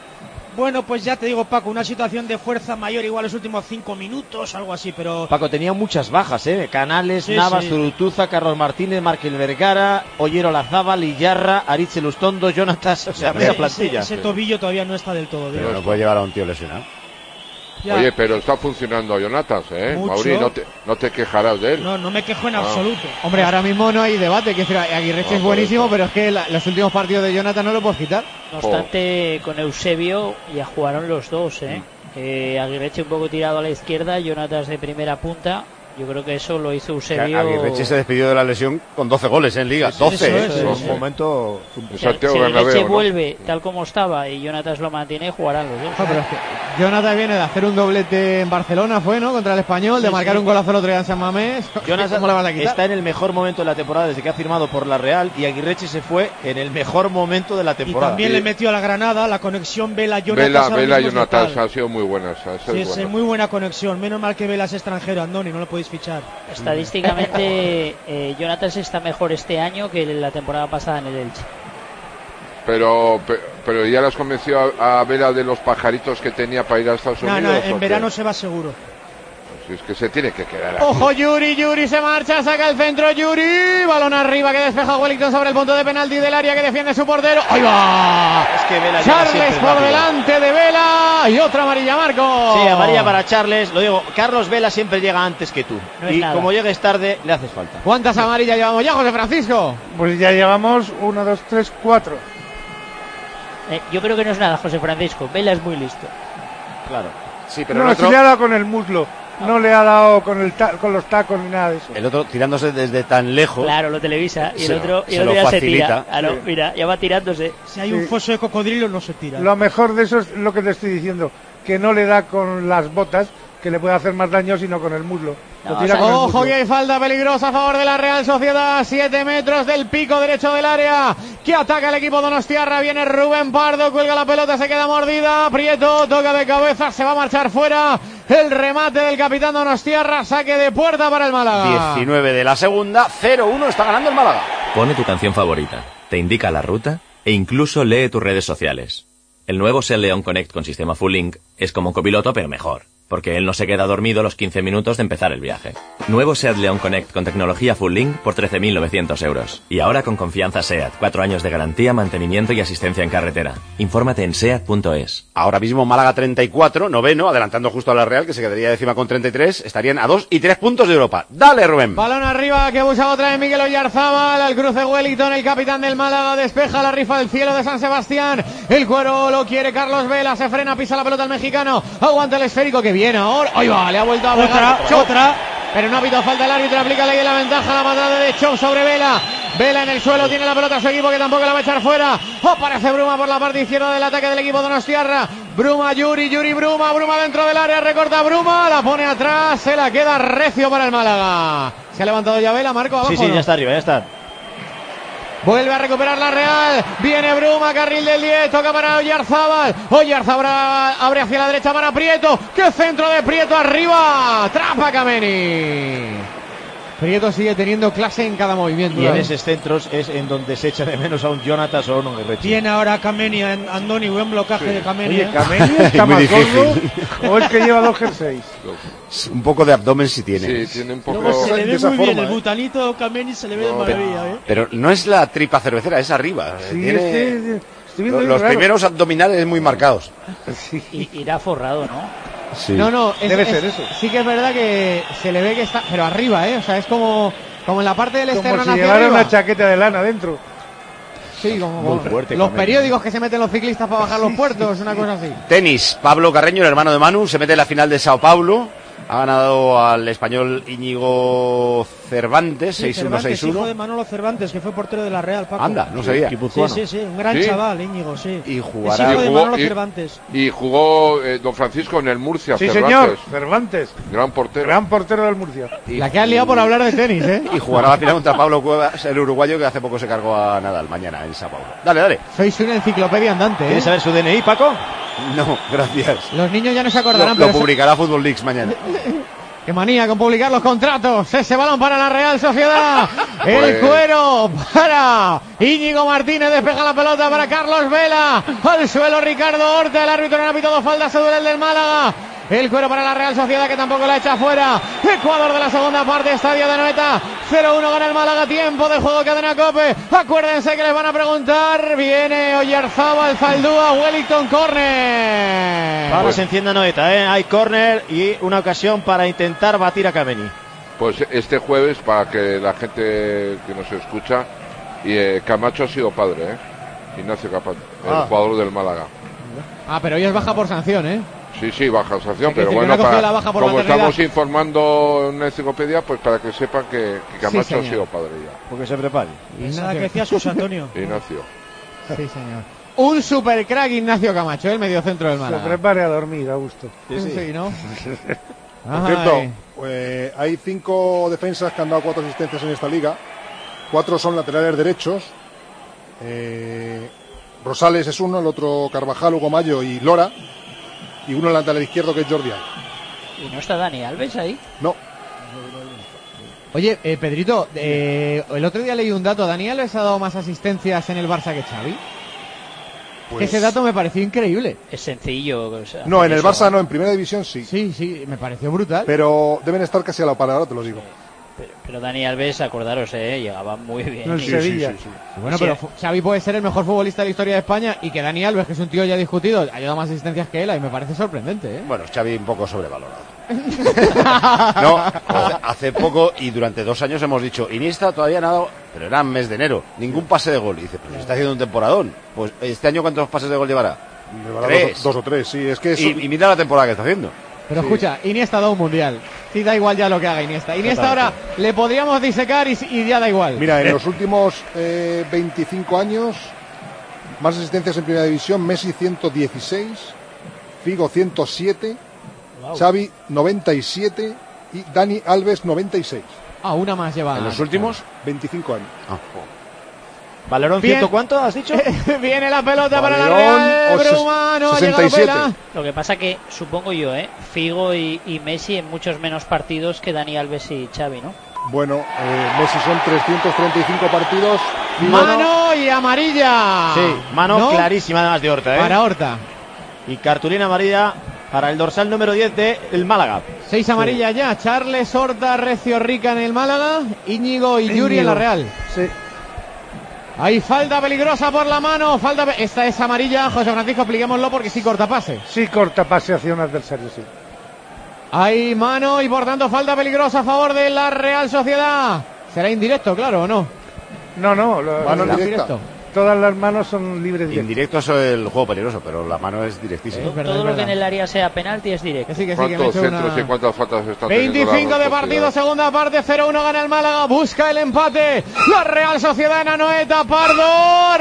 Bueno, pues ya te digo, Paco, una situación de fuerza mayor igual los últimos cinco minutos, algo así, pero... Paco tenía muchas bajas, ¿eh? Canales, Sí, Navas, sí. Zurutuza, Carlos Martínez, Marquel Vergara, Ollero Lazábal, Lillarra, Aritz Elustondo, Jonatas, o sea, media ese, plantilla. ese tobillo todavía no está del todo bien. Pero no puede llevar a un tío lesionado. Ya. Oye, pero está funcionando Jonatas, ¿eh? Mucho. Mauri, no te, no te quejarás de él. No, no me quejo en Ah. absoluto. Hombre, ahora mismo no hay debate, que decir, Aguirreche No, es buenísimo, por pero es que la- los últimos partidos de Jonathan no lo puedes quitar. No obstante, con Eusebio ya jugaron los dos, ¿eh? Eh, Aguirreche un poco tirado a la izquierda, Jonatas de primera punta. Yo creo que eso lo hizo Eusebio. Aguirreche se despidió de la lesión con doce goles en Liga. Eso es, doce, ¿eh? eso es, En sí. un momento... O sea, si Aguirreche vuelve tal como estaba y Jonatas lo mantiene, jugarán los dos. No, pero es que Jonathan viene de hacer un doblete en Barcelona, fue, ¿no? Contra el Español, de Sí, marcar sí. un golazo el otro día en San Mamés. Jonas ¿Cómo le vas a quitar? está en el mejor momento de la temporada desde que ha firmado por la Real y Aguirreche se fue en el mejor momento de la Y temporada. también le metió a la Granada la conexión Vela-Jonatas. Vela, ahora Vela y mismo es Jonatas letal. ha sido muy buena esa. esa Sí, es es buena. muy buena conexión. Menos mal que Vela es extranjero, Andoni, no lo podéis fichar. Estadísticamente, eh, Jonatas está mejor este año que la temporada pasada en el Elche. Pero, pe- pero ya las convenció a, a Vela de los pajaritos que tenía para ir a Estados No, Unidos. no, ¿o en qué? verano se va seguro. Si es que se tiene que quedar aquí. Ojo, Yuri, Yuri se marcha, saca el centro, Yuri, balón arriba que despeja Wellington sobre el punto de penalti del área que defiende su portero. ¡Ahí va! Es que Vela llega Charles siempre por rápido. delante de Vela y otra amarilla, Marco. Sí, amarilla para Charles. Lo digo, Carlos Vela siempre llega antes que tú. No es y nada. como llegues tarde, le haces falta. ¿Cuántas amarillas llevamos ya, José Francisco? Pues ya llevamos uno, dos, tres, cuatro. Eh, yo creo que no es nada, José Francisco. Vela es muy listo. Claro. Sí, pero No, el otro, si le ha dado con el muslo, no le ha dado con, el ta- con los tacos ni nada de eso. el otro tirándose desde tan lejos. Claro, lo televisa. Y Se- el otro, y se el otro lo ya se facilita. tira. Claro, Sí. mira, ya va tirándose. Si hay un Sí. foso de cocodrilo, no se tira. Lo mejor de eso es lo que te estoy diciendo, que no le da con las botas, que le puede hacer más daño, sino con el muslo. Lo tira con el Ojo muslo. que hay falta peligrosa a favor de la Real Sociedad, siete metros del pico derecho del área, que ataca el equipo donostiarra, viene Rubén Pardo, cuelga la pelota, se queda mordida, Prieto toca de cabeza, se va a marchar fuera, el remate del capitán donostiarra, saque de puerta para el Málaga. diecinueve de la segunda, cero uno, está ganando el Málaga. Pone tu canción favorita, te indica la ruta e incluso lee tus redes sociales. El nuevo Ser León Connect con sistema Full Link es como un copiloto pero mejor. porque él no se queda dormido los quince minutos de empezar el viaje. Nuevo SEAT León Connect con tecnología Full Link por trece mil novecientos euros. Y ahora con confianza SEAT, cuatro años de garantía, mantenimiento y asistencia en carretera. Infórmate en seat punto es. Ahora mismo Málaga treinta y cuatro, noveno, adelantando justo a la Real, que se quedaría décima con treinta y tres, estarían a dos y tres puntos de Europa. Dale, Rubén. Balón arriba que busca otra vez Miguel Oyarzábal, al cruce Wellington, el capitán del Málaga, despeja la rifa del cielo de San Sebastián, el cuero lo quiere Carlos Vela, se frena, pisa la pelota el mexicano, aguanta el esférico que viene ahora, ahí va, le ha vuelto a pegar. Otra, otra. Pero no ha habido falta, el árbitro aplica ley de la ventaja, la patada de Chou sobre Vela. Vela en el suelo, tiene la pelota a su equipo que tampoco la va a echar fuera. Aparece Bruma por la parte izquierda del ataque del equipo donostiarra. Bruma, Yuri, Yuri, Bruma, Bruma dentro del área, recorta Bruma, la pone atrás, se la queda recio para el Málaga. Se ha levantado ya Vela, Marco, abajo. Sí, sí, ¿no? ya está arriba, ya está. Vuelve a recuperar la Real. Viene Bruma, carril del diez. Toca para Oyarzábal. Oyarzábal abre hacia la derecha para Prieto. ¡Qué centro de Prieto arriba! Trapa Kameni. Prieto sigue teniendo clase en cada movimiento. Y en esos centros es en donde se echa de menos a un Jonatas o a un Guerrechi. Tiene ahora Kameni, Andoni, buen blocaje sí. de Kameni. Oye, Kameni está más gordo o es que lleva dos jerseys. Un poco de abdomen si tiene. Sí, tiene un poco. Luego se le ve muy forma, bien, ¿eh? el butanito Kameni se le ve no, de maravilla. ¿eh? Pero no es la tripa cervecera, es arriba. Sí, tiene... este, estoy viendo los raro. primeros abdominales muy marcados. Sí. Y, irá forrado, ¿no? Sí. No, no, es, debe es, ser eso. Sí que es verdad que se le ve que está, pero arriba, ¿eh? O sea, es como, como en la parte del esternón como si hacia llevara arriba. una chaqueta de lana dentro. Sí, como, Muy como fuerte, los Kameni. periódicos que se meten los ciclistas para bajar los puertos, una cosa así. Tenis, Pablo Carreño, el hermano de Manu, se mete en la final de Sao Paulo. Ha ganado al español Íñigo Cervantes, Sí, seis uno, Cervantes, seis uno. hijo de Manolo Cervantes, que fue portero de la Real, Paco. Anda, no sabía. Sí, sí, sí, un gran ¿Sí? chaval, Íñigo, sí. Y Es jugará. hijo de jugó- Manolo y- Cervantes. Y jugó eh, don Francisco en el Murcia. Sí, Cervantes. señor, Cervantes. Gran portero. Gran portero del Murcia. La que han liado por hablar de tenis, ¿eh? Y jugará la final contra Pablo Cuevas, el uruguayo que hace poco se cargó a Nadal, mañana en Sao Paulo. Dale, dale. Sois una enciclopedia andante, ¿eh? ¿Quieres saber su D N I, Paco? No, gracias. Los niños ya no se Lo, acordarán, lo pero... publicará Fútbol Leaks mañana. ¡Qué manía con publicar los contratos! Ese balón para la Real Sociedad. El Pues- cuero para Íñigo Martínez. Despeja la pelota para Carlos Vela. Al suelo Ricardo Horta. El árbitro no ha pitado falta. Se duele el del Málaga. El cuero para la Real Sociedad que tampoco la echa fuera. Ecuador de la segunda parte. Estadio de Anoeta. cero uno gana el Málaga. Tiempo de juego. Cadena Cope. Acuérdense que les van a preguntar. Viene Oyarzábal, Zaldúa, Wellington, córner. Ahora se enciende Noeta, ¿eh? Hay córner y una ocasión para intentar batir a Kameni. Pues este jueves, para que la gente que nos escucha, y eh, Camacho ha sido padre, ¿eh? Ignacio Camacho, el Ah. jugador del Málaga. Ah, pero hoy es baja por sanción, ¿eh? Sí, sí, baja sanción, Es que pero dice que bueno, no ha cogido para- la baja por como maternidad. estamos informando en una enciclopedia, pues para que sepan que, que Camacho señor. ha sido padre ya. Porque se prepare. Pensaba que decías José Antonio. Ignacio. Sí, señor. Un super crack Ignacio Camacho, el mediocentro del Se Málaga. prepare a dormir, a gusto. Sí, ¿no? Por cierto, eh, hay cinco defensas que han dado cuatro asistencias en esta liga. Cuatro son laterales derechos. Eh, Rosales es uno, el otro Carvajal, Hugo Mayo y Lora. Y uno en el lateral izquierdo que es Jordi Alba. ¿Y no está Dani Alves ahí? No. Oye, eh, Pedrito, eh, el otro día leí un dato. ¿Daniel les ha dado más asistencias en el Barça que Xavi? Pues- Ese dato me pareció increíble. Es sencillo. O sea, No, en el eso. Barça no, en primera división sí. Sí, sí, me pareció brutal. Pero deben estar casi a la par, ahora te lo digo. Pero, pero Dani Alves, acordaros, eh, llegaba muy bien. No, el Y- Sevilla. Bueno, Sí. pero Fu- Xavi puede ser el mejor futbolista de la historia de España y que Dani Alves, que es un tío ya discutido, ha dado más asistencias que él y me parece sorprendente, ¿eh? Bueno, Xavi un poco sobrevalorado. No, hace, hace poco y durante dos años hemos dicho, Iniesta todavía nada, pero era mes de enero, ningún pase de gol. Y dice, pues está haciendo un temporadón. Pues este año ¿cuántos pases de gol llevará? Llevará Tres. Dos, dos o tres, sí. Es que eso- Y, y mira la temporada que está haciendo. Pero Sí. escucha, Iniesta ha dado un mundial. Sí, da igual ya lo que haga Iniesta. Iniesta ahora le podríamos disecar y, y ya da igual. Mira, en los últimos eh, veinticinco años, más asistencias en primera división, Messi ciento dieciséis, Figo ciento siete, Wow. Xavi noventa y siete y Dani Alves noventa y seis. Ah, una más lleva. En los últimos veinticinco años. ¿Valerón Bien. ciento cuánto has dicho? Viene la pelota para la Valerón, Real. o ses- Bruma, no ha sesenta y llegado siete. Vela. Lo que pasa que, supongo yo, eh, Figo y, y Messi en muchos menos partidos que Dani Alves y Xavi, ¿no? Bueno, eh, Messi son trescientos treinta y cinco partidos. Figo no. Mano y amarilla. Sí, mano ¿No? clarísima además de Horta, ¿eh? Para Horta. Y cartulina amarilla para el dorsal número diez de el Málaga. Seis amarillas sí. ya. Charles, Horta, Recio, Rica en el Málaga, Íñigo y Yuri en la Real. Sí. Hay falta peligrosa por la mano. Falta pe- Esta es amarilla. José Francisco, expliquémoslo porque sí corta pase. Sí corta pase hacia un adversario, sí. Hay mano y por tanto falta peligrosa a favor de la Real Sociedad. ¿Será indirecto, claro, o no? No, no. Lo, mano lo, directa. Todas las manos son libres directas. Indirecto es el juego peligroso, pero la mano es directísima. Es verdad, todo lo que en el área sea penalti es directo. Que sí, que sí, ¿Cuántos que me centros una... y cuántas faltas están veinticinco de partido, segunda parte, cero uno gana el Málaga, busca el empate. La Real Sociedad en Anoeta, Pardo,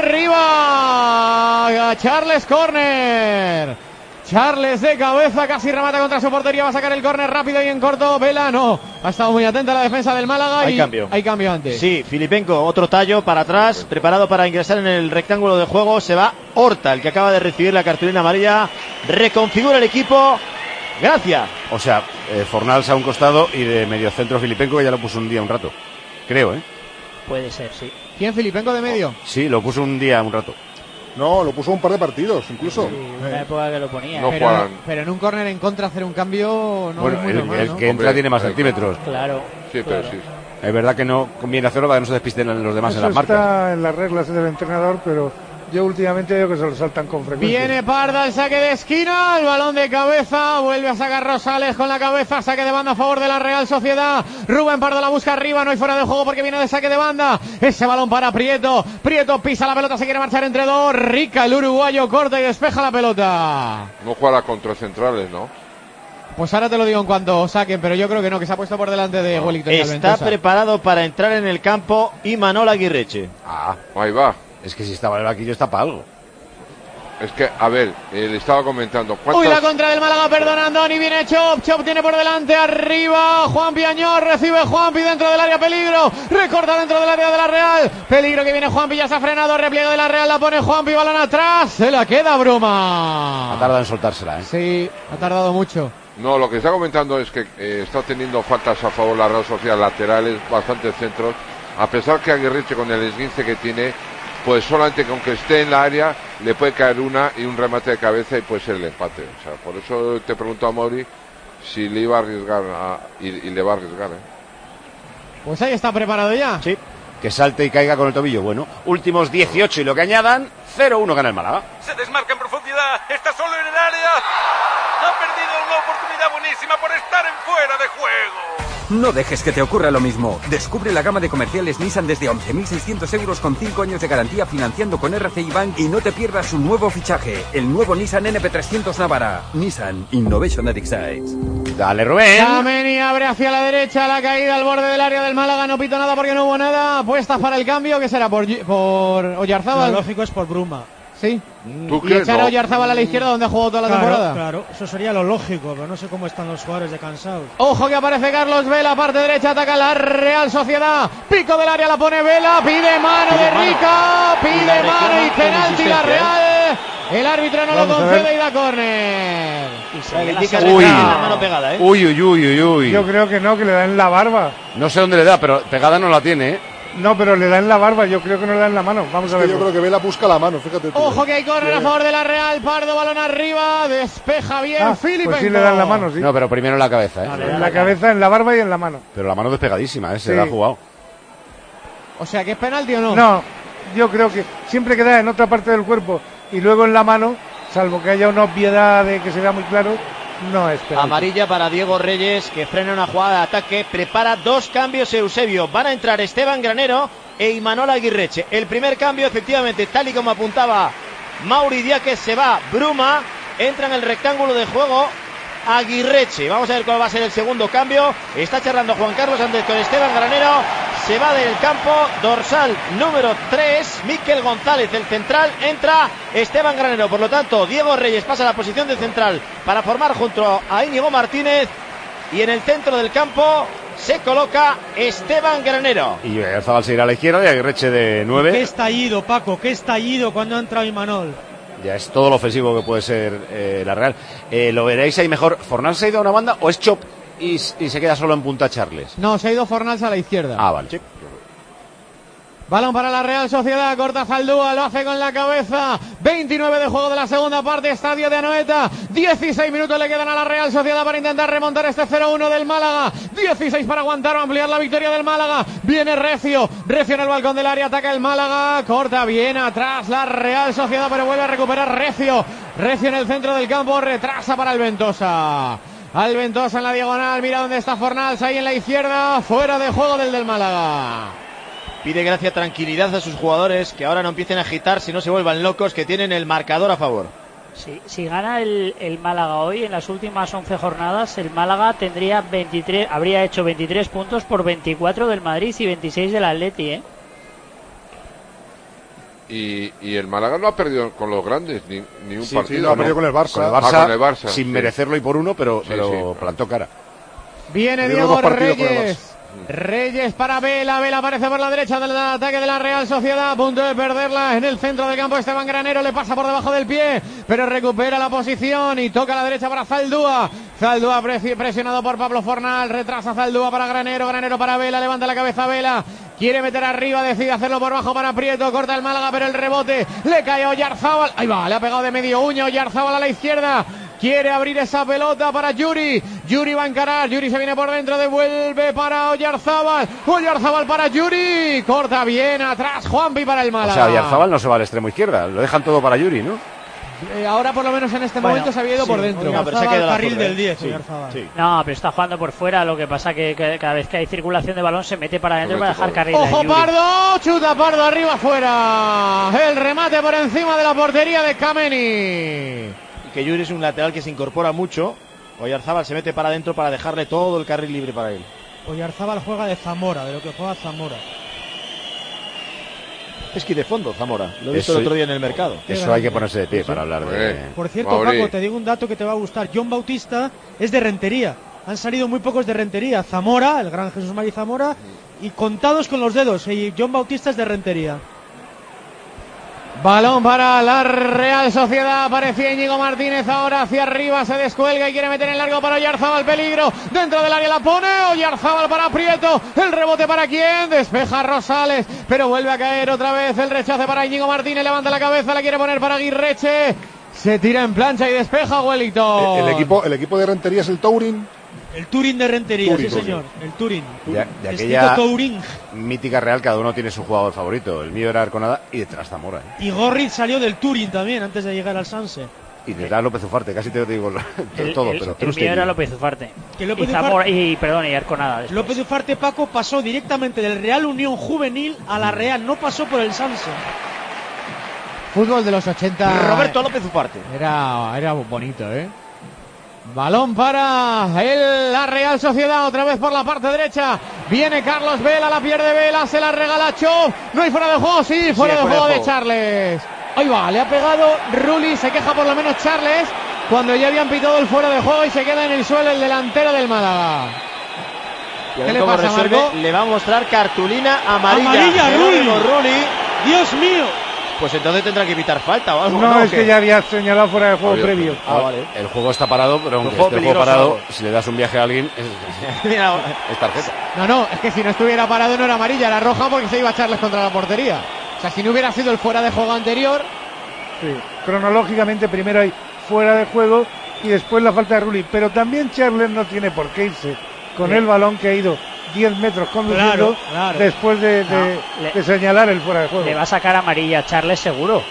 arriba. Charles, córner. Charles de cabeza, casi remata contra su portería, va a sacar el córner rápido y en corto. Vela no, ha estado muy atenta a la defensa del Málaga. Hay y cambio. Hay cambio antes. Sí, Filipenko, otro tallo para atrás, preparado para ingresar en el rectángulo de juego. Se va Horta, el que acaba de recibir la cartulina amarilla. Reconfigura el equipo. Gracias. O sea, eh, Fornals a un costado y de mediocentro Filipenko, que ya lo puso un día un rato. Creo, ¿eh? Puede ser, sí. ¿Quién, Filipenko de medio? Sí, lo puso un día un rato. No, lo puso un par de partidos, incluso. Sí, una época que lo ponía. No pero, juegan. pero en un córner en contra hacer un cambio no Bueno, es muy el, normal, el ¿no? que entra Hombre, tiene más eh, centímetros. Claro. Sí, claro. pero sí. Es verdad que no conviene hacerlo para que no se despisten los demás Eso en las marcas. está en las reglas del entrenador, pero yo últimamente veo que se lo saltan con frecuencia. Viene Parda, el saque de esquina, el balón de cabeza, vuelve a sacar Rosales con la cabeza, saque de banda a favor de la Real Sociedad. Rubén Pardo la busca arriba, no hay fuera de juego porque viene de saque de banda. Ese balón para Prieto, Prieto pisa la pelota, se quiere marchar entre dos. Rica, el uruguayo, corta y despeja la pelota. No juega contra centrales, ¿no? Pues ahora te lo digo en cuanto saquen, pero yo creo que no, que se ha puesto por delante de Wellington. Está preparado para entrar en el campo Imanol Aguirreche. Ah, ahí va. Es que si estaba el vaquillo está para algo. Es que, a ver, eh, le estaba comentando. Uy, la contra del Málaga, perdona Andoni, viene Chop, Chop tiene por delante, arriba, Juan Piañor, recibe Juanpi dentro del área, peligro, recorta dentro del área de la Real, peligro que viene Juanpi, ya se ha frenado, repliegue de la Real, la pone Juanpi, balón atrás, se la queda Bruma. Ha tardado en soltársela, ¿eh? Sí, ha tardado mucho. No, lo que está comentando es que eh, está teniendo faltas a favor la Real Sociedad, laterales, bastantes centros, a pesar que Aguirreche con el esguince que tiene, pues solamente que aunque esté en la área le puede caer una y un remate de cabeza y puede ser el empate. O sea, por eso te pregunto a Mauri si le iba a arriesgar a, y, y le va a arriesgar, ¿eh? Pues ahí está preparado ya. Sí. Que salte y caiga con el tobillo. Bueno, últimos dieciocho y lo que añadan, cero uno gana el Málaga. Se desmarca en profundidad, está solo en el área. Ha perdido una oportunidad buenísima por estar en fuera de juego. No dejes que te ocurra lo mismo. Descubre la gama de comerciales Nissan desde once mil seiscientos euros con cinco años de garantía financiando con R C I Bank y no te pierdas un nuevo fichaje, el nuevo Nissan N P trescientos Navara. Nissan Innovation that excites. Dale, Rubén. Kameni abre hacia la derecha, la caída al borde del área del Málaga, no pito nada porque no hubo nada. Apuestas para el cambio, que será por, por Oyarzábal. Lo lógico es por Bruma. Sí. ¿Tú y crees? echar a No. Oyarzábal a la izquierda donde ha jugado toda la Claro, temporada. claro, eso sería lo lógico, pero no sé cómo están los jugadores de cansados. Ojo que aparece Carlos Vela, parte derecha, ataca la Real Sociedad. Pico del área, la pone Vela, pide mano Pide de mano. Rica, Y pide la mano reclama y con penalti la insistencia, Real. El árbitro no Vamos lo a concede ver. y da córner. Y se Le ve la indica segunda. Uy. la mano pegada, ¿eh? Uy, uy, uy, uy, uy. Yo creo que no, que le da en la barba. No sé dónde le da, pero pegada no la tiene, ¿eh? No, pero le da en la barba, yo creo que no le da en la mano. Vamos a Que ver. yo creo que Vela busca la mano, fíjate tú. Ojo que hay córner a favor de la Real. Pardo, balón arriba, despeja bien Ah, Filipenko. pues sí le da en la mano, sí. No, pero primero en la cabeza, ¿eh? Vale. En la cabeza, en la barba y en la mano. Pero la mano despegadísima, ¿eh? Se Sí. la ha jugado. O sea, ¿que es penalti o no? No, yo creo que siempre que da en otra parte del cuerpo y luego en la mano, salvo que haya una obviedad de que se vea muy claro, no es penalti. Amarilla para Diego Reyes, que frena una jugada de ataque. Prepara dos cambios Eusebio. Van a entrar Esteban Granero e Imanol Aguirreche. El primer cambio, efectivamente, tal y como apuntaba Mauri Diáquez, se va Bruma. Entra en el rectángulo de juego Aguirreche. Vamos a ver cuál va a ser el segundo cambio. Está charlando Juan Carlos Andrés con Esteban Granero. Se va del campo, dorsal número tres, Miquel González, el central. Entra Esteban Granero. Por lo tanto, Diego Reyes pasa a la posición de central para formar junto a Íñigo Martínez. Y en el centro del campo se coloca Esteban Granero. Y Oyarzábal se irá a la izquierda y Aguirreche de Qué nueve. estallido, Paco, qué estallido cuando ha entrado Imanol. Ya es todo lo ofensivo que puede ser eh, la Real. Eh, ¿Lo veréis ahí mejor? ¿Fornals se ha ido a una banda o es Chop y, y se queda solo en punta Charles? No, se ha ido Fornals a la izquierda. Ah, vale. Balón para la Real Sociedad, corta Zaldúa, lo hace con la cabeza. veintinueve de juego de la segunda parte, estadio de Anoeta. dieciséis minutos le quedan a la Real Sociedad para intentar remontar este cero uno del Málaga. dieciséis para aguantar o ampliar la victoria del Málaga. Viene Recio, Recio en el balcón del área, ataca el Málaga, corta bien atrás la Real Sociedad, pero vuelve a recuperar Recio. Recio en el centro del campo, retrasa para el Ventosa. Al Ventosa en la diagonal, mira dónde está Fornals, ahí en la izquierda, fuera de juego del del Málaga. Pide gracia, tranquilidad a sus jugadores, que ahora no empiecen a agitar, si no se vuelvan locos, que tienen el marcador a favor. Sí, si gana el, el Málaga hoy, en las últimas once jornadas, el Málaga tendría veintitrés, habría hecho veintitrés puntos por veinticuatro del Madrid y veintiséis del Atleti, ¿eh? Y, y el Málaga no ha perdido con los grandes ni, ni un sí, partido. Sí, no ha perdido con el Barça. Con el Barça, ah, con el Barça sin sí. merecerlo y por uno, pero, sí, pero sí, plantó cara. Viene Diego Reyes. Reyes para Vela, Vela aparece por la derecha del ataque de la Real Sociedad, a punto de perderla en el centro del campo. Esteban Granero le pasa por debajo del pie, pero recupera la posición y toca a la derecha para Zaldúa. Zaldúa presionado por Pablo Fornal, retrasa Zaldúa para Granero, Granero para Vela, levanta la cabeza Vela, quiere meter arriba, decide hacerlo por bajo para Prieto, corta el Málaga, pero el rebote le cae a Oyarzábal, ahí va, le ha pegado de medio uño Oyarzábal a la izquierda. Quiere abrir esa pelota para Yuri. Yuri va a encarar. Yuri se viene por dentro. Devuelve para Oyarzábal. Oyarzábal para Yuri. Corta bien atrás. Juanpi para el Málaga. O sea, Oyarzábal no se va al extremo izquierda. Lo dejan todo para Yuri, ¿no? Eh, ahora por lo menos en este bueno, momento se había ido sí, por dentro. No, pero se ha quedado el carril del diez. Sí, sí. No, pero está jugando por fuera. Lo que pasa que, que cada vez que hay circulación de balón se mete para adentro para dejar carril. ¡Ojo, Pardo! Chuta Pardo arriba afuera. El remate por encima de la portería de Kameni. Que Yuri es un lateral que se incorpora mucho. Oyarzábal se mete para adentro para dejarle todo el carril libre para él. Oyarzábal juega de Zamora, de lo que juega Zamora. Es que de fondo Zamora, lo he visto eso, el otro día en el mercado. Eso hay que ponerse de pie para hablar de... Por cierto, Mauri. Paco, te digo un dato que te va a gustar. John Bautista es de Rentería. Han salido muy pocos de Rentería. Zamora, el gran Jesús Mari Zamora, y contados con los dedos. Y John Bautista es de Rentería. Balón para la Real Sociedad, aparecía Íñigo Martínez ahora hacia arriba, se descuelga y quiere meter en largo para Oyarzábal, peligro, dentro del área la pone, Oyarzábal para Prieto, el rebote para quién, despeja Rosales, pero vuelve a caer otra vez, el rechace para Íñigo Martínez, levanta la cabeza, la quiere poner para Guirreche, se tira en plancha y despeja Wellington. El, el, equipo, el equipo de Rentería es el Touring. El Turín de Rentería, Turing, sí señor, Turing. El Turín. De, de aquella mítica Real, cada uno tiene su jugador favorito. El mío era Arconada y detrás Zamora. ¿eh? Y Gorrit salió del Turín también, antes de llegar al Sanse. Y detrás López Ufarte, casi te digo el, todo. El, pero el mío era López Ufarte. Que López y, Zamora, Ufarte, y, perdón, y Arconada después. López Ufarte, Paco, pasó directamente del Real Unión Juvenil a la Real, no pasó por el Sanse. Fútbol de los ochenta. Roberto López Ufarte. Era, era bonito, ¿eh? Balón para el, la Real Sociedad, otra vez por la parte derecha. Viene Carlos Vela, la pierde Vela, se la regala Chov. No hay fuera de juego, sí, fuera sí, de juego de, de Charles. Ahí va, le ha pegado Rulli, se queja por lo menos Charles, cuando ya habían pitado el fuera de juego y se queda en el suelo el delantero del Málaga. ¿Qué le pasa, Marco? Le va a mostrar cartulina amarilla. Amarilla, Rulli. Rulli. Dios mío. Pues entonces tendrá que evitar falta o algo. No, ¿no? es que ya había señalado fuera de juego Obvio, previo. Ah, vale. El juego está parado, pero aunque esté el juego parado, si le das un viaje a alguien, es, es tarjeta. No, no, es que si no estuviera parado no era amarilla, era roja porque se iba a echarles contra la portería. O sea, si no hubiera sido el fuera de juego anterior... Sí, cronológicamente primero hay fuera de juego y después la falta de Rulli. Pero también Charles no tiene por qué irse con sí. el balón que ha ido diez metros conduciendo claro, claro. después de, de, no, le, de señalar el fuera de juego. Le va a sacar amarilla a Charles seguro.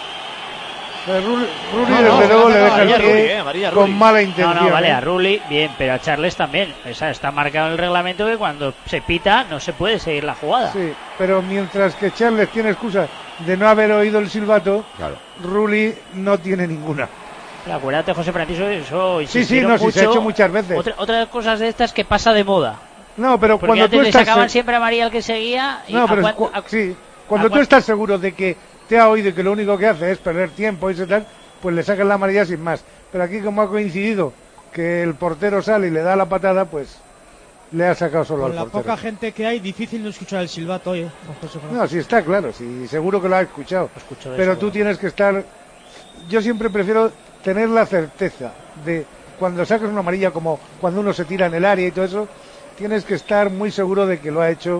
Rulli, Rulli no, desde no, luego le deja el pie eh, con mala intención. No, no, vale, eh. a Rulli bien, pero a Charles también. O sea, está marcado en el reglamento que cuando se pita no se puede seguir la jugada. Sí, pero mientras que Charles tiene excusa de no haber oído el silbato, claro. Rulli no tiene ninguna. Pero acuérdate, José Francisco, eso sí, sí, no, mucho. Sí, se ha hecho muchas veces. Otra, otra cosa de estas que pasa de moda. No, pero porque cuando antes tú le estás sacaban siempre a María el que seguía. Y no, pero a cu a sí, cuando tú estás seguro de que te ha oído y que lo único que hace es perder tiempo y tal, pues le sacas la amarilla sin más. Pero aquí como ha coincidido que el portero sale y le da la patada, pues le ha sacado solo Con al la portero. poca gente que hay, difícil no escuchar el silbato hoy. No, sí está claro, sí, seguro que lo ha escuchado. Pero eso, tú tienes que estar... Yo siempre prefiero tener la certeza de cuando sacas una amarilla, como cuando uno se tira en el área y todo eso, tienes que estar muy seguro de que lo ha hecho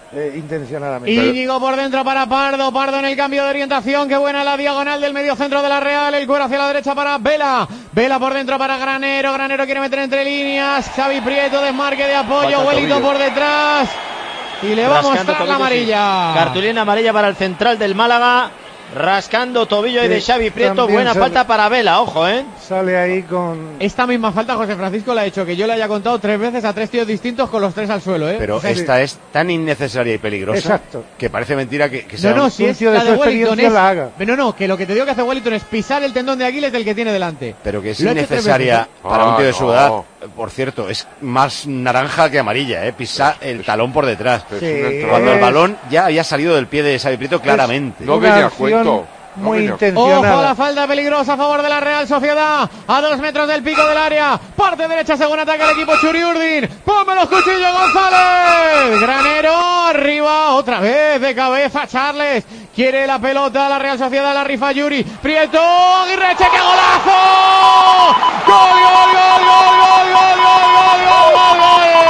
eh, intencionadamente. Íñigo por dentro para Pardo, Pardo en el cambio de orientación, qué buena la diagonal del medio centro de la Real, el cuero hacia la derecha para Vela, Vela por dentro para Granero, Granero quiere meter entre líneas, Xavi Prieto, desmarque de apoyo, Wellington por detrás y le vamos a dar la amarilla. Sí. Cartulina amarilla para el central del Málaga, rascando tobillo y de Xavi Prieto, buena sale, falta para Vela, ojo, eh. Sale ahí con... Esta misma falta José Francisco la ha hecho, que yo le haya contado tres veces a tres tíos distintos con los tres al suelo, eh. Pero sí. esta es tan innecesaria y peligrosa. Exacto. Que parece mentira que, que sea... No, no, un... si es tío la de, de Wellington es... la haga. Pero no, que lo que te digo que hace Wellington es pisar el tendón de Aquiles del que tiene delante. Pero que es lo innecesaria para ah, un tío de su no. edad. Por cierto, es más naranja que amarilla, eh. Pisar el talón por detrás. Sí, Cuando es... el balón ya había salido del pie de Xavi Prieto claramente. No venía a cuento. Muy no, intencionada. Ojo a la falta peligrosa a favor de la Real Sociedad, a dos metros del pico del área, parte derecha según ataca el equipo Churi Urdin, ponme los cuchillos González, Granero arriba otra vez de cabeza Charles, quiere la pelota la Real Sociedad, la rifa Yuri, Prieto, Aguirreche, ¡qué golazo! ¡Gol, gol, gol, gol, gol, gol, gol, gol,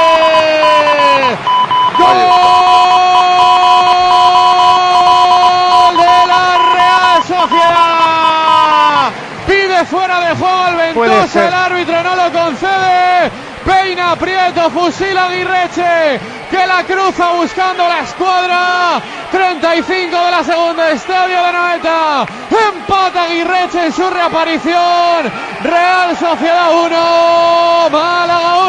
gol, gol, gol! ¡Gol! Sociedad pide fuera de juego al Ventosa, el árbitro no lo concede, peina Prieto, fusila Aguirreche que la cruza buscando la escuadra, treinta y cinco de la segunda, Estadio de Noeta, empata Aguirreche en su reaparición, Real Sociedad uno, Málaga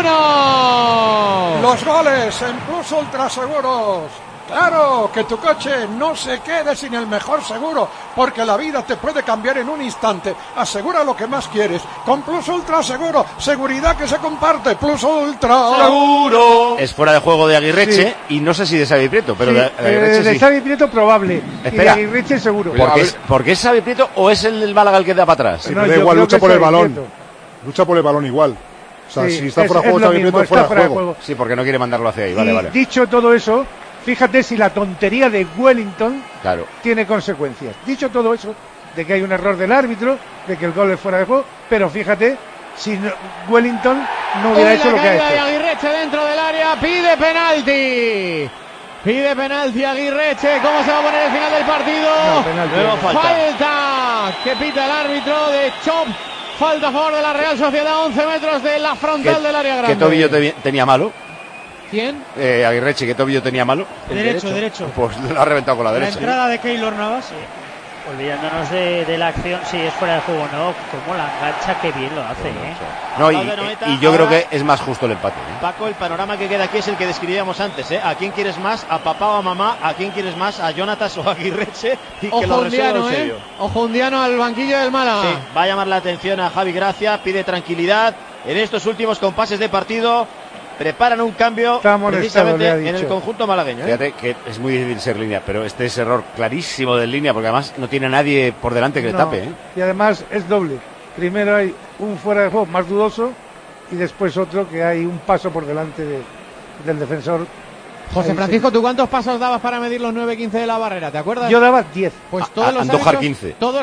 uno. Los goles en Plus Ultra Seguros. Claro, que tu coche no se quede sin el mejor seguro, porque la vida te puede cambiar en un instante. Asegura lo que más quieres con Plus Ultra Seguro, seguridad que se comparte. Plus Ultra Seguro. Es fuera de juego de Aguirreche sí. Y no sé si de Xavi Prieto, pero sí, de Aguirreche eh, de sí. Xavi Prieto probable. Espera. Y de Aguirreche seguro. ¿Porque es, porque es Xavi Prieto o es el del Málaga el que da para atrás? Sí, no, da igual, lucha por el balón. Prieto. Lucha por el balón igual. O sea, sí, si está es, fuera de juego, Xavi Prieto fuera, fuera de juego. juego. Sí, porque no quiere mandarlo hacia ahí. Vale, y vale. Dicho todo eso, fíjate si la tontería de Wellington claro. tiene consecuencias. Dicho todo eso, de que hay un error del árbitro, de que el gol es fuera de juego, pero fíjate si no, Wellington no hubiera Hoy hecho lo que ha hecho. De Aguirreche dentro del área, pide penalti. Pide penalti Aguirreche. ¿Cómo se va a poner el final del partido? No, penalti, Luego no. falta. falta que pita el árbitro de Chop. Falta a favor de la Real Sociedad, once metros de la frontal ¿Qué, del área grande. ¿Qué tobillo te, tenía malo? ¿Quién? Eh, Aguirreche, ¿qué tobillo tenía malo? Derecho, derecho. Pues lo ha reventado con la, la derecha. La entrada de Keylor Navas. Sí. Olvidándonos de, de la acción, sí, es fuera de juego, ¿no? Como la engancha, qué bien lo hace, ¿eh? No, y, y yo creo que es más justo el empate, ¿eh? Paco, el panorama que queda aquí es el que describíamos antes, ¿eh? ¿A quién quieres más? ¿A papá o a mamá? ¿A quién quieres más? ¿A Jonatas o a Aguirreche? Y Ojo que lo resuelva en serio. ¿eh? Ojo Undiano al banquillo del Málaga. Sí, va a llamar la atención a Javi Gracia, pide tranquilidad en estos últimos compases de partido. Preparan un cambio precisamente en el conjunto malagueño. ¿eh? Fíjate que es muy difícil ser línea, pero este es error clarísimo del línea, porque además no tiene nadie por delante que no, le tape. ¿eh? Y además es doble. Primero hay un fuera de juego más dudoso y después otro que hay un paso por delante de, del defensor. José Francisco, ¿tú cuántos pasos dabas para medir los nueve quince de la barrera? ¿Te acuerdas? Yo daba diez. Pues todos a, los Andújar árbitros, quince. Todos,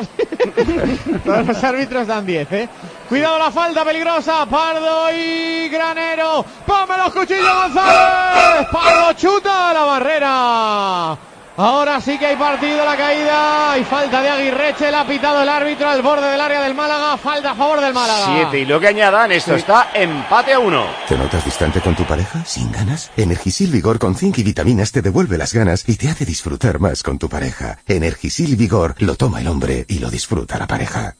todos los árbitros dan diez, ¿eh? Cuidado la falta peligrosa, Pardo y Granero. ¡Ponme los cuchillos, González! Pardo chuta a la barrera. Ahora sí que hay partido, la caída y falta de Aguirreche, la ha pitado el árbitro al borde del área del Málaga, falta a favor del Málaga. Siete, y lo que añadan, esto sí. Está empate a uno. ¿Te notas distante con tu pareja? ¿Sin ganas? Energisil Vigor con zinc y vitaminas te devuelve las ganas y te hace disfrutar más con tu pareja. Energisil Vigor lo toma el hombre y lo disfruta la pareja.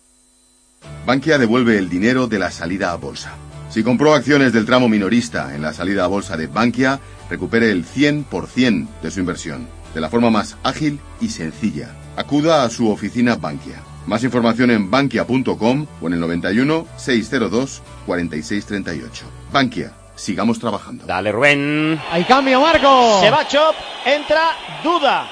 Bankia devuelve el dinero de la salida a bolsa. Si compró acciones del tramo minorista en la salida a bolsa de Bankia, recupere el cien por ciento de su inversión, de la forma más ágil y sencilla. Acuda a su oficina Bankia. Más información en bankia punto com o en el noventa y uno, seiscientos dos, cuarenta y seis treinta y ocho. Bankia, sigamos trabajando. Dale, Rubén. Hay cambio, Marco. Se va Chop, entra Duda.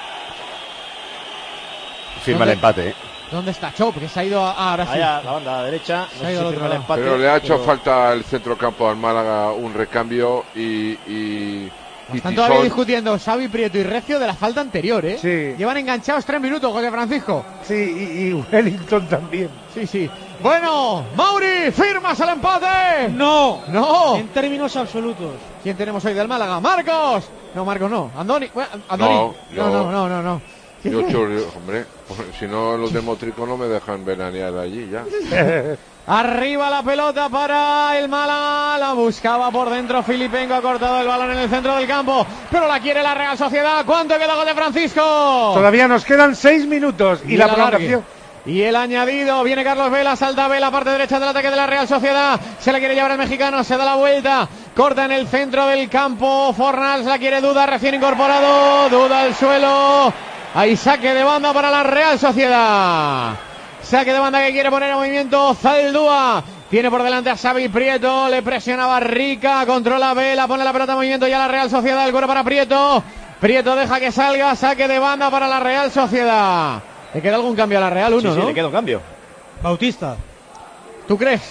Firma el empate, ¿eh? ¿Dónde está Chop? Que se ha ido a, ah, ahora sí. Allá, la banda derecha. Se ha ido al otro lado. Empate, pero le ha hecho pero... falta al centrocampo al Málaga un recambio y... y... Están todavía discutiendo Xavi, Prieto y Recio de la falta anterior, ¿eh? Sí. Llevan enganchados tres minutos, José Francisco. Sí, y, y Wellington también. Sí, sí. Bueno, Mauri, ¿firmas el empate? No. No. En términos absolutos. ¿Quién tenemos hoy del Málaga? ¡Marcos! No, Marcos no. Andoni. Bueno, Andoni. No, yo- no, no, no, no, no. Yo, churri- hombre, si no los de Motrico no me dejan veranear allí ya. Arriba la pelota para el Málaga, la buscaba por dentro Filipenko, ha cortado el balón en el centro del campo, pero la quiere la Real Sociedad. ¿Cuánto queda, José Francisco? Todavía nos quedan seis minutos y, Y la el alargue. prolongación. Y el añadido, viene Carlos Vela, salta Vela, parte derecha del ataque de la Real Sociedad, se la quiere llevar el mexicano, se da la vuelta, corta en el centro del campo, Fornals la quiere Duda, recién incorporado, Duda al suelo, hay saque de banda para la Real Sociedad. Saque de banda que quiere poner en movimiento Zaldúa. Tiene por delante a Xavi Prieto. Le presionaba Rica. Controla Vela. Pone la pelota en movimiento ya la Real Sociedad. El cuero para Prieto. Prieto deja que salga. Saque de banda para la Real Sociedad. ¿Le queda algún cambio a la Real? Uno, sí, sí, ¿no? le queda un cambio. Bautista. ¿Tú crees?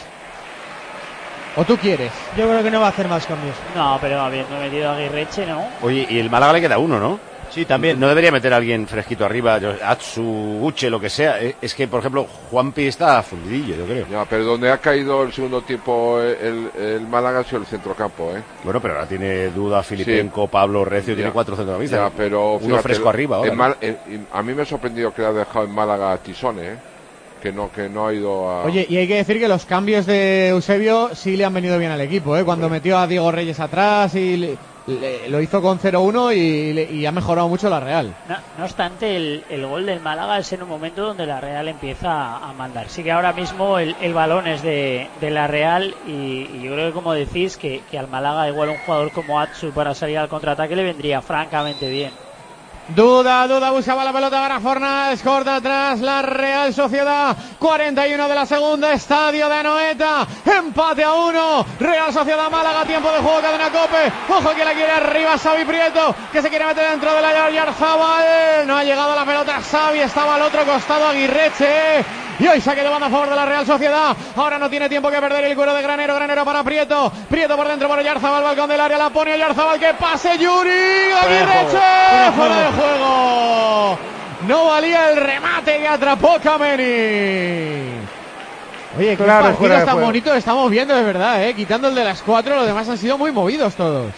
¿O tú quieres? Yo creo que no va a hacer más cambios. No, pero habiendo metido a Aguirreche, ¿no? Oye, y el Málaga le queda uno, ¿no? Sí, también. No debería meter a alguien fresquito arriba, yo- Atsu, Uche, lo que sea. Eh, Es que, por ejemplo, Juanpi está fundidillo, yo creo. Ya, pero donde ha caído el segundo tiempo el, el Málaga ha sido el centrocampo, ¿eh? Bueno, pero ahora tiene Duda, Filipenko, Pablo, Recio, Ya. tiene cuatro centrocampistas. Ya, pero Uno fíjate, fresco arriba ahora. el ¿no? Mal- el- el- a mí me ha sorprendido que le ha dejado en Málaga a Tisone, ¿eh? Que no, que no ha ido a... Oye, y hay que decir que los cambios de Eusebio sí le han venido bien al equipo, ¿eh? Cuando metió a Diego Reyes atrás y le- le- lo hizo con cero uno y, le- y ha mejorado mucho la Real. No, no obstante, el, el gol del Málaga es en un momento donde la Real empieza a mandar. Sí que ahora mismo el, el balón es de, de la Real y, y yo creo que, como decís, que, que al Málaga igual un jugador como Atsu para salir al contraataque le vendría francamente bien. Duda, Duda buscaba la pelota para Fornals, corta atrás la Real Sociedad, cuarenta y uno de la segunda, estadio de Anoeta, empate a uno, Real Sociedad Málaga, tiempo de juego, cadena Cope, ojo que la quiere arriba Xavi Prieto, que se quiere meter dentro de la Yarzábal, no ha llegado la pelota Xavi, estaba al otro costado Aguirreche, y hoy saque de banda a favor de la Real Sociedad, ahora no tiene tiempo que perder el cuero de Granero, Granero para Prieto, Prieto por dentro por Yarzábal, balcón del área, la pone Yarzábal, que pase Yuri, Aguirreche, fuera de juego, no valía el remate y atrapó Kameni. Oye, qué Claro, fuera partidos de tan juego. bonitos estamos viendo, de verdad, eh, quitando el de las cuatro, los demás han sido muy movidos todos.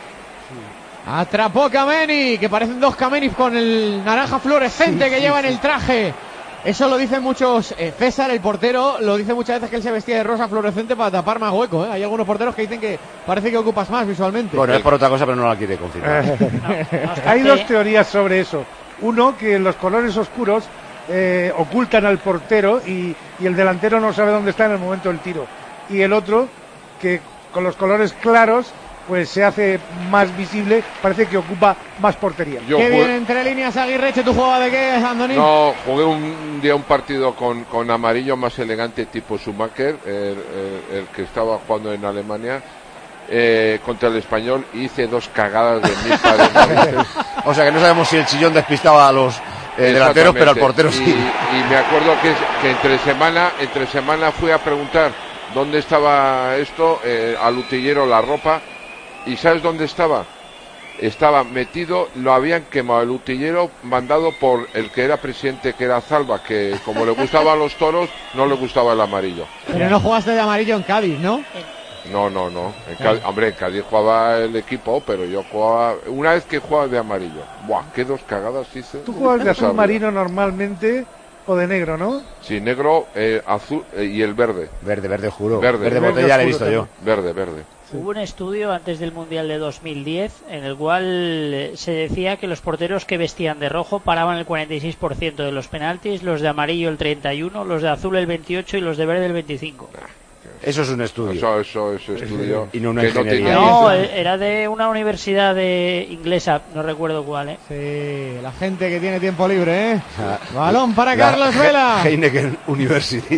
Atrapó Kameni, que parecen dos Kamenis con el naranja fluorescente Sí, que sí, lleva en sí. el traje. Eso lo dicen muchos, eh, César, el portero, lo dice muchas veces que él se vestía de rosa fluorescente para tapar más hueco, ¿eh? Hay algunos porteros que dicen que parece que ocupas más visualmente. Bueno, es por otra cosa, pero no la quiere confirmar. Hay dos teorías sobre eso. Uno, que los colores oscuros eh, ocultan al portero y, y el delantero no sabe dónde está en el momento del tiro. Y el otro, que con los colores claros pues se hace más visible, parece que ocupa más portería. Yo Qué jugué- bien entre líneas Aguirreche, ¿tú jugabas de qué, Andoni? No, jugué un día un partido con, con amarillo más elegante tipo Schumacher, el, el- el que estaba jugando en Alemania, eh, contra el Español, y hice dos cagadas de mil padres. O sea que no sabemos si el chillón despistaba a los eh, delanteros, pero al portero sí. Y, y me acuerdo que, que entre semana, entre semana fui a preguntar dónde estaba esto, eh, al utillero la ropa, y ¿sabes dónde estaba? Estaba metido, lo habían quemado el utillero, mandado por el que era presidente, que era Zalba, que como le gustaban los toros, no le gustaba el amarillo. Pero no jugaste de amarillo en Cádiz, ¿no? No, no, no. En Cádiz- hombre, en Cádiz jugaba el equipo, pero yo jugaba, una vez que jugaba de amarillo. Buah, qué dos cagadas hice. Tú juegas de No azul sabía. marino normalmente o de negro, ¿no? Sí, negro, eh, azul eh, y el verde. Verde, verde oscuro. Verde, Verde botella le he visto yo. Verde, verde. Hubo un estudio antes del Mundial de dos mil diez en el cual eh, se decía que los porteros que vestían de rojo paraban el cuarenta y seis por ciento de los penaltis, los de amarillo el treinta y uno, los de azul el veintiocho y los de verde el veinticinco. Eso es un estudio. Eso, eso, eso estudio. Y no una que no ingeniería. tenía- No, eh, era de una universidad de inglesa, no recuerdo cuál, ¿eh? Sí, la gente que tiene tiempo libre, ¿eh? Ah, Balón para la Carlos He- Vela. Heineken University.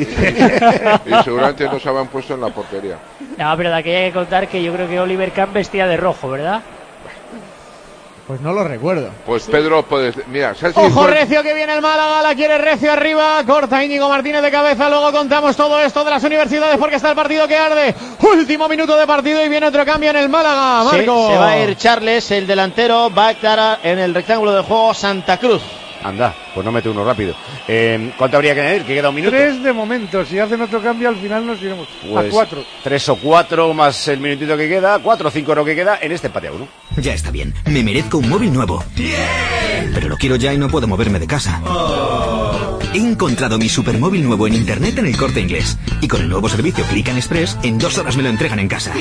Y seguramente no se habían puesto en la portería. No, pero de aquí hay que contar que yo creo que Oliver Kahn vestía de rojo, ¿verdad? Pues no lo recuerdo. Pues Pedro, puedes. Mira, ¿sabes si Ojo fue- Recio que viene el Málaga, la quiere Recio arriba, corta Íñigo Martínez de cabeza, luego contamos todo esto de las universidades porque está el partido que arde. Último minuto de partido y viene otro cambio en el Málaga, Sí, Marco. se va a ir Charles, el delantero, va a estar en el rectángulo de juego Santa Cruz. Anda, pues no mete uno rápido. Eh, ¿Cuánto habría que añadir? Que queda un minuto. Tres de momento. Si hacen otro cambio, al final nos iremos Pues a cuatro. Tres o cuatro más el minutito que queda, cuatro o cinco lo que queda en este empate a uno. Ya está bien, me merezco un móvil nuevo. Pero lo quiero ya y no puedo moverme de casa. He encontrado mi supermóvil nuevo en internet en el Corte Inglés. Y con el nuevo servicio Click and Express, en dos horas me lo entregan en casa.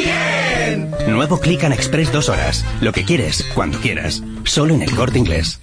Nuevo Click and Express dos horas. Lo que quieres, cuando quieras. Solo en el Corte Inglés.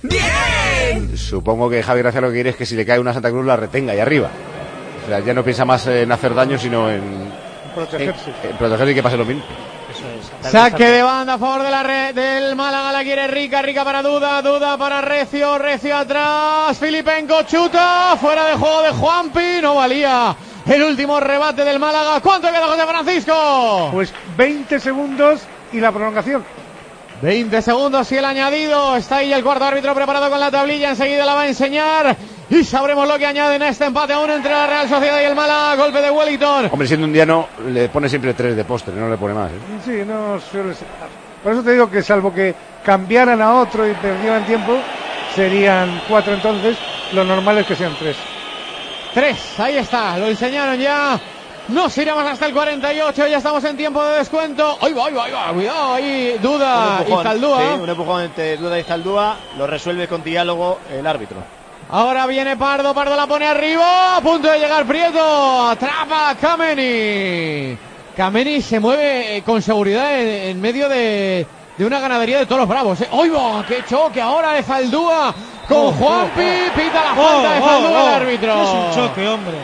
Supongo que Javi Gracia lo que quiere es que si le cae una Santa Cruz la retenga ahí arriba. O sea, ya no piensa más en hacer daño, sino en, Protegerse. en, en protegerse y que pase lo mismo. Saque de banda a favor de la red del Málaga, la quiere Rica, Rica para Duda, Duda para Recio, Recio atrás, Filipenko chuta, fuera de juego de Juanpi, no valía el último rebate del Málaga. ¿Cuánto queda, José Francisco? Pues veinte segundos y la prolongación. veinte segundos y el añadido. Está ahí el cuarto árbitro preparado con la tablilla. Enseguida la va a enseñar y sabremos lo que añaden a este empate aún entre la Real Sociedad y el Málaga. Golpe de Wellington. Hombre, siendo un diano, le pone siempre tres de postre, no le pone más. ¿eh? Sí, no suele ser. Por eso te digo que salvo que cambiaran a otro y perdieran tiempo, serían cuatro entonces. Lo normal es que sean tres. Tres, ahí está, lo enseñaron ya. Nos iremos hasta el cuarenta y ocho, ya estamos en tiempo de descuento. ¡Ahí va, ahí va, ahí va! Cuidado, ahí Duda y Zaldúa. Sí, un empujón entre Duda y Zaldúa, lo resuelve con diálogo el árbitro. Ahora viene Pardo, Pardo la pone arriba, a punto de llegar Prieto, atrapa a Kameni. Kameni se mueve con seguridad en, en medio de, de una ganadería de todos los bravos. ¿eh? ¡Ay, va! ¡Qué choque ahora de Zaldúa con Oh, Juanpi! oh, oh. Pita la Oh, falta de oh, Zaldúa oh. el árbitro. Es un choque, hombre.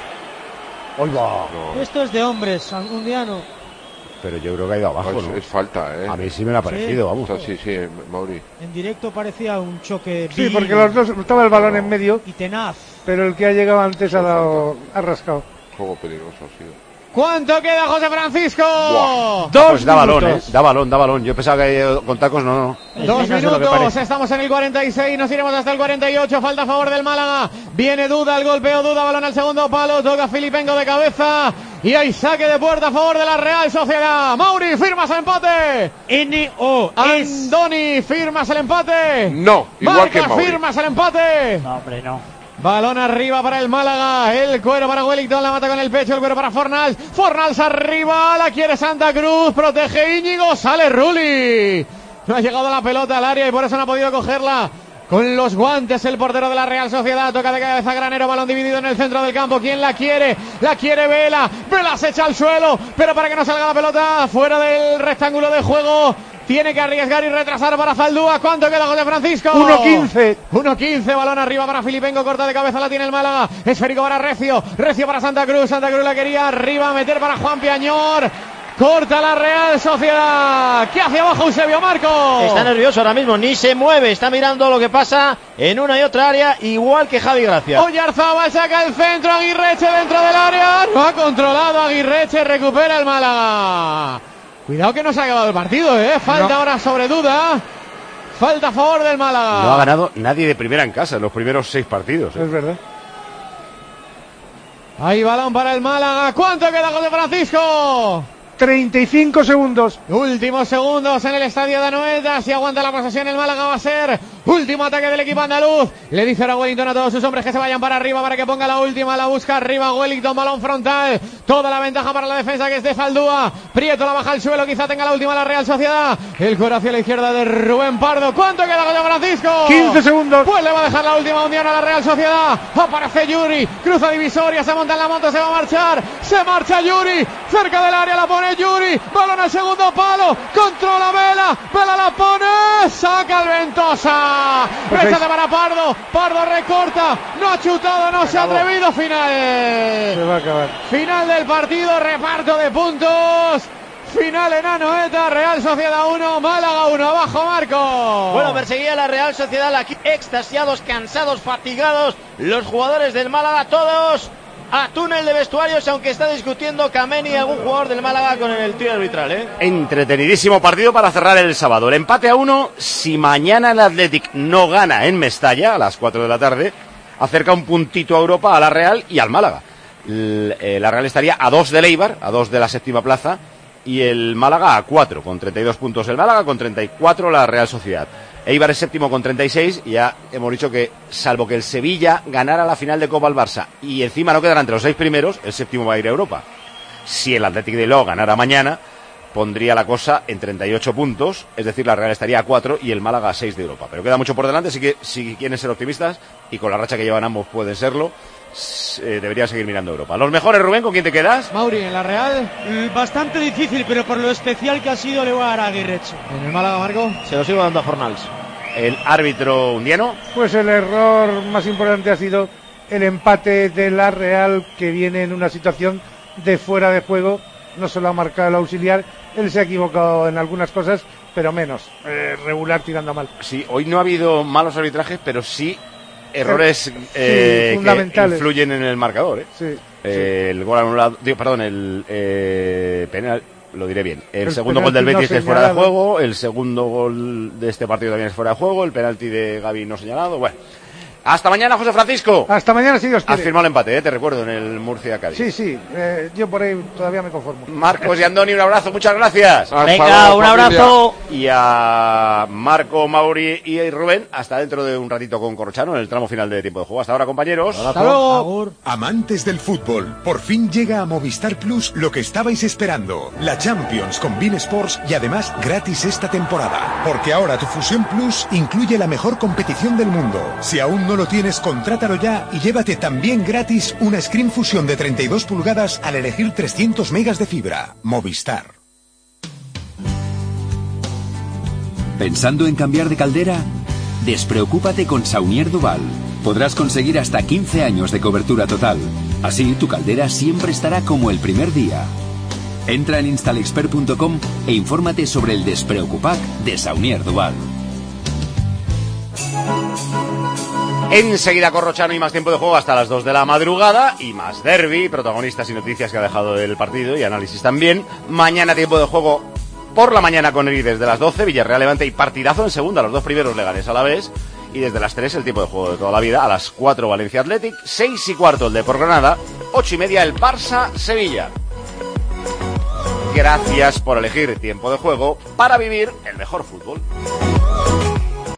¡Ay, va! Esto es de hombres, mundiano. Pero yo creo que ha ido abajo, es, ¿no? es falta, ¿eh? A mí sí me lo ha parecido, Sí. vamos. O sea, sí, sí, Mauri. En directo parecía un choque. Sí, vil porque los dos estaba el balón en medio, y tenaz. pero el que ha llegado antes ha dado, ha rascado. Juego peligroso ha sido. ¿Cuánto queda, José Francisco? Buah. Dos Pues da balón, ¿eh? minutos. Da balón, da balón. Yo pensaba que eh, con tacos no, no. Dos No sé lo que minutos, parece. estamos en el cuarenta y seis, nos iremos hasta el cuarenta y ocho, falta a favor del Málaga, viene Duda, el golpeo Duda, balón al segundo palo, toca Filipenko de cabeza y hay saque de puerta a favor de la Real Sociedad. Mauri, ¿firmas el empate? N O Andoni, ¿firmas el empate? No, igual Marcos, que Mauri. ¿firmas el empate? No, hombre, no. Balón arriba para el Málaga, el cuero para Wellington, la mata con el pecho, el cuero para Fornals, Fornals arriba, la quiere Santa Cruz, protege Íñigo, sale Rulli, no ha llegado la pelota al área y por eso no ha podido cogerla con los guantes el portero de la Real Sociedad, toca de cabeza Granero, balón dividido en el centro del campo, ¿quién la quiere? La quiere Vela, Vela se echa al suelo, pero para que no salga la pelota, fuera del rectángulo de juego, tiene que arriesgar y retrasar para Zaldúa. ¿Cuánto queda, José Francisco? uno quince. uno quince, balón arriba para Filipenko, corta de cabeza, la tiene el Málaga, esférico para Recio, Recio para Santa Cruz, Santa Cruz la quería arriba, meter para Juan Piañor, corta la Real Sociedad, ¿qué hace abajo Eusebio Marcos? Está nervioso ahora mismo, ni se mueve, está mirando lo que pasa en una y otra área, igual que Javi Gracia. Oyarzabal saca el centro, Aguirreche dentro del área, no ha controlado Aguirreche, recupera el Málaga. Cuidado que no se ha acabado el partido, ¿eh? Falta No. ahora sobre Duda. Falta a favor del Málaga. No ha ganado nadie de primera en casa en los primeros seis partidos. ¿eh? Es verdad. Ahí balón para el Málaga. ¿Cuánto queda, José Francisco? treinta y cinco segundos. Últimos segundos en el estadio de Anoeta. Si aguanta la posesión el Málaga va a ser último ataque del equipo andaluz. Le dice ahora Wellington a todos sus hombres que se vayan para arriba para que ponga la última. La busca arriba Wellington, balón frontal. Toda la ventaja para la defensa que es de Zaldúa. Prieto la baja al suelo, quizá tenga la última la Real Sociedad. El cuero hacia la izquierda de Rubén Pardo. ¿Cuánto queda, José Francisco? quince segundos. Pues le va a dejar la última unidad a la Real Sociedad. Aparece Yuri, cruza divisoria, se monta en la moto, se va a marchar. Se marcha Yuri, cerca del área la pone Yuri, balón al segundo palo, controla Vela, Vela la pone, saca el Ventosa, rechaza para Pardo, Pardo recorta, no ha chutado, no se ha atrevido, final. Se va a acabar. Final del partido, reparto de puntos. Final en Anoeta, Real Sociedad uno, Málaga uno, abajo Marco. Bueno, perseguía la Real Sociedad, aquí extasiados, cansados, fatigados, los jugadores del Málaga, todos a túnel de vestuarios, aunque está discutiendo Kameni, algún jugador del Málaga, con el tiro arbitral, ¿eh? Entretenidísimo partido para cerrar el sábado. El empate a uno, si mañana el Athletic no gana en Mestalla a las cuatro de la tarde, acerca un puntito a Europa, a la Real y al Málaga. El, eh, la Real estaría a dos del Eibar, a dos de la séptima plaza, y el Málaga a cuatro, con treinta y dos puntos el Málaga, con treinta y cuatro la Real Sociedad. Eibar es séptimo con treinta y seis, y ya hemos dicho que, salvo que el Sevilla ganara la final de Copa al Barça, y encima no quedará entre los seis primeros, el séptimo va a ir a Europa. Si el Athletic de Bilbao ganara mañana, pondría la cosa en treinta y ocho puntos, es decir, la Real estaría a cuatro y el Málaga a seis de Europa. Pero queda mucho por delante, así que si quieren ser optimistas, y con la racha que llevan ambos pueden serlo, eh, deberían seguir mirando Europa. Los mejores, Rubén, ¿con quién te quedas? Mauri, en la Real, bastante difícil, pero por lo especial que ha sido le voy a dar a Aguirreche. En el Málaga, Marco, se lo sigo dando a Fornals. El árbitro hundiano. Pues el error más importante ha sido el empate de la Real, que viene en una situación de fuera de juego. No se lo ha marcado el auxiliar, él se ha equivocado en algunas cosas, pero menos, eh, regular tirando mal. Sí, hoy no ha habido malos arbitrajes, pero sí errores sí, eh, fundamentales, que influyen en el marcador, ¿eh? Sí, eh, sí. El gol anulado, digo, perdón, el eh, penal, lo diré bien. El, el segundo gol del penalti Betis no es fuera de señalado. juego, el segundo gol de este partido también es fuera de juego, el penalti de Gavi no señalado, bueno. Hasta mañana, José Francisco. Hasta mañana, si Dios quiere. Has firmado el empate, ¿eh? Te recuerdo, en el Murcia-Cádiz. Sí, sí, eh, yo por ahí todavía me conformo. Marcos y Andoni, un abrazo, muchas gracias. Hasta Venga, luego, un abrazo. Y a Marco, Mauri y Rubén, hasta dentro de un ratito con Corrochano en el tramo final de tiempo de juego. Hasta ahora, compañeros. Hasta luego. Amantes del fútbol, por fin llega a Movistar Plus lo que estabais esperando. La Champions con beIN Sports y además gratis esta temporada. Porque ahora tu Fusión Plus incluye la mejor competición del mundo. Si aún no lo tienes, contrátalo ya y llévate también gratis una Screen Fusion de treinta y dos pulgadas al elegir trescientos megas de fibra. Movistar. ¿Pensando en cambiar de caldera? Despreocúpate con Saunier Duval. Podrás conseguir hasta quince años de cobertura total. Así tu caldera siempre estará como el primer día. Entra en instalexpert punto com e infórmate sobre el Despreocupac de Saunier Duval. Enseguida Corrochano y más tiempo de juego hasta las dos de la madrugada y más derbi, protagonistas y noticias que ha dejado el partido y análisis también. Mañana tiempo de juego por la mañana con Eri desde las doce, Villarreal Levante y partidazo en segunda, los dos primeros Leganés a la vez. Y desde las tres el tiempo de juego de toda la vida, a las cuatro Valencia Athletic, seis y cuarto el de por Granada, ocho y media el Barça Sevilla. Gracias por elegir tiempo de juego para vivir el mejor fútbol.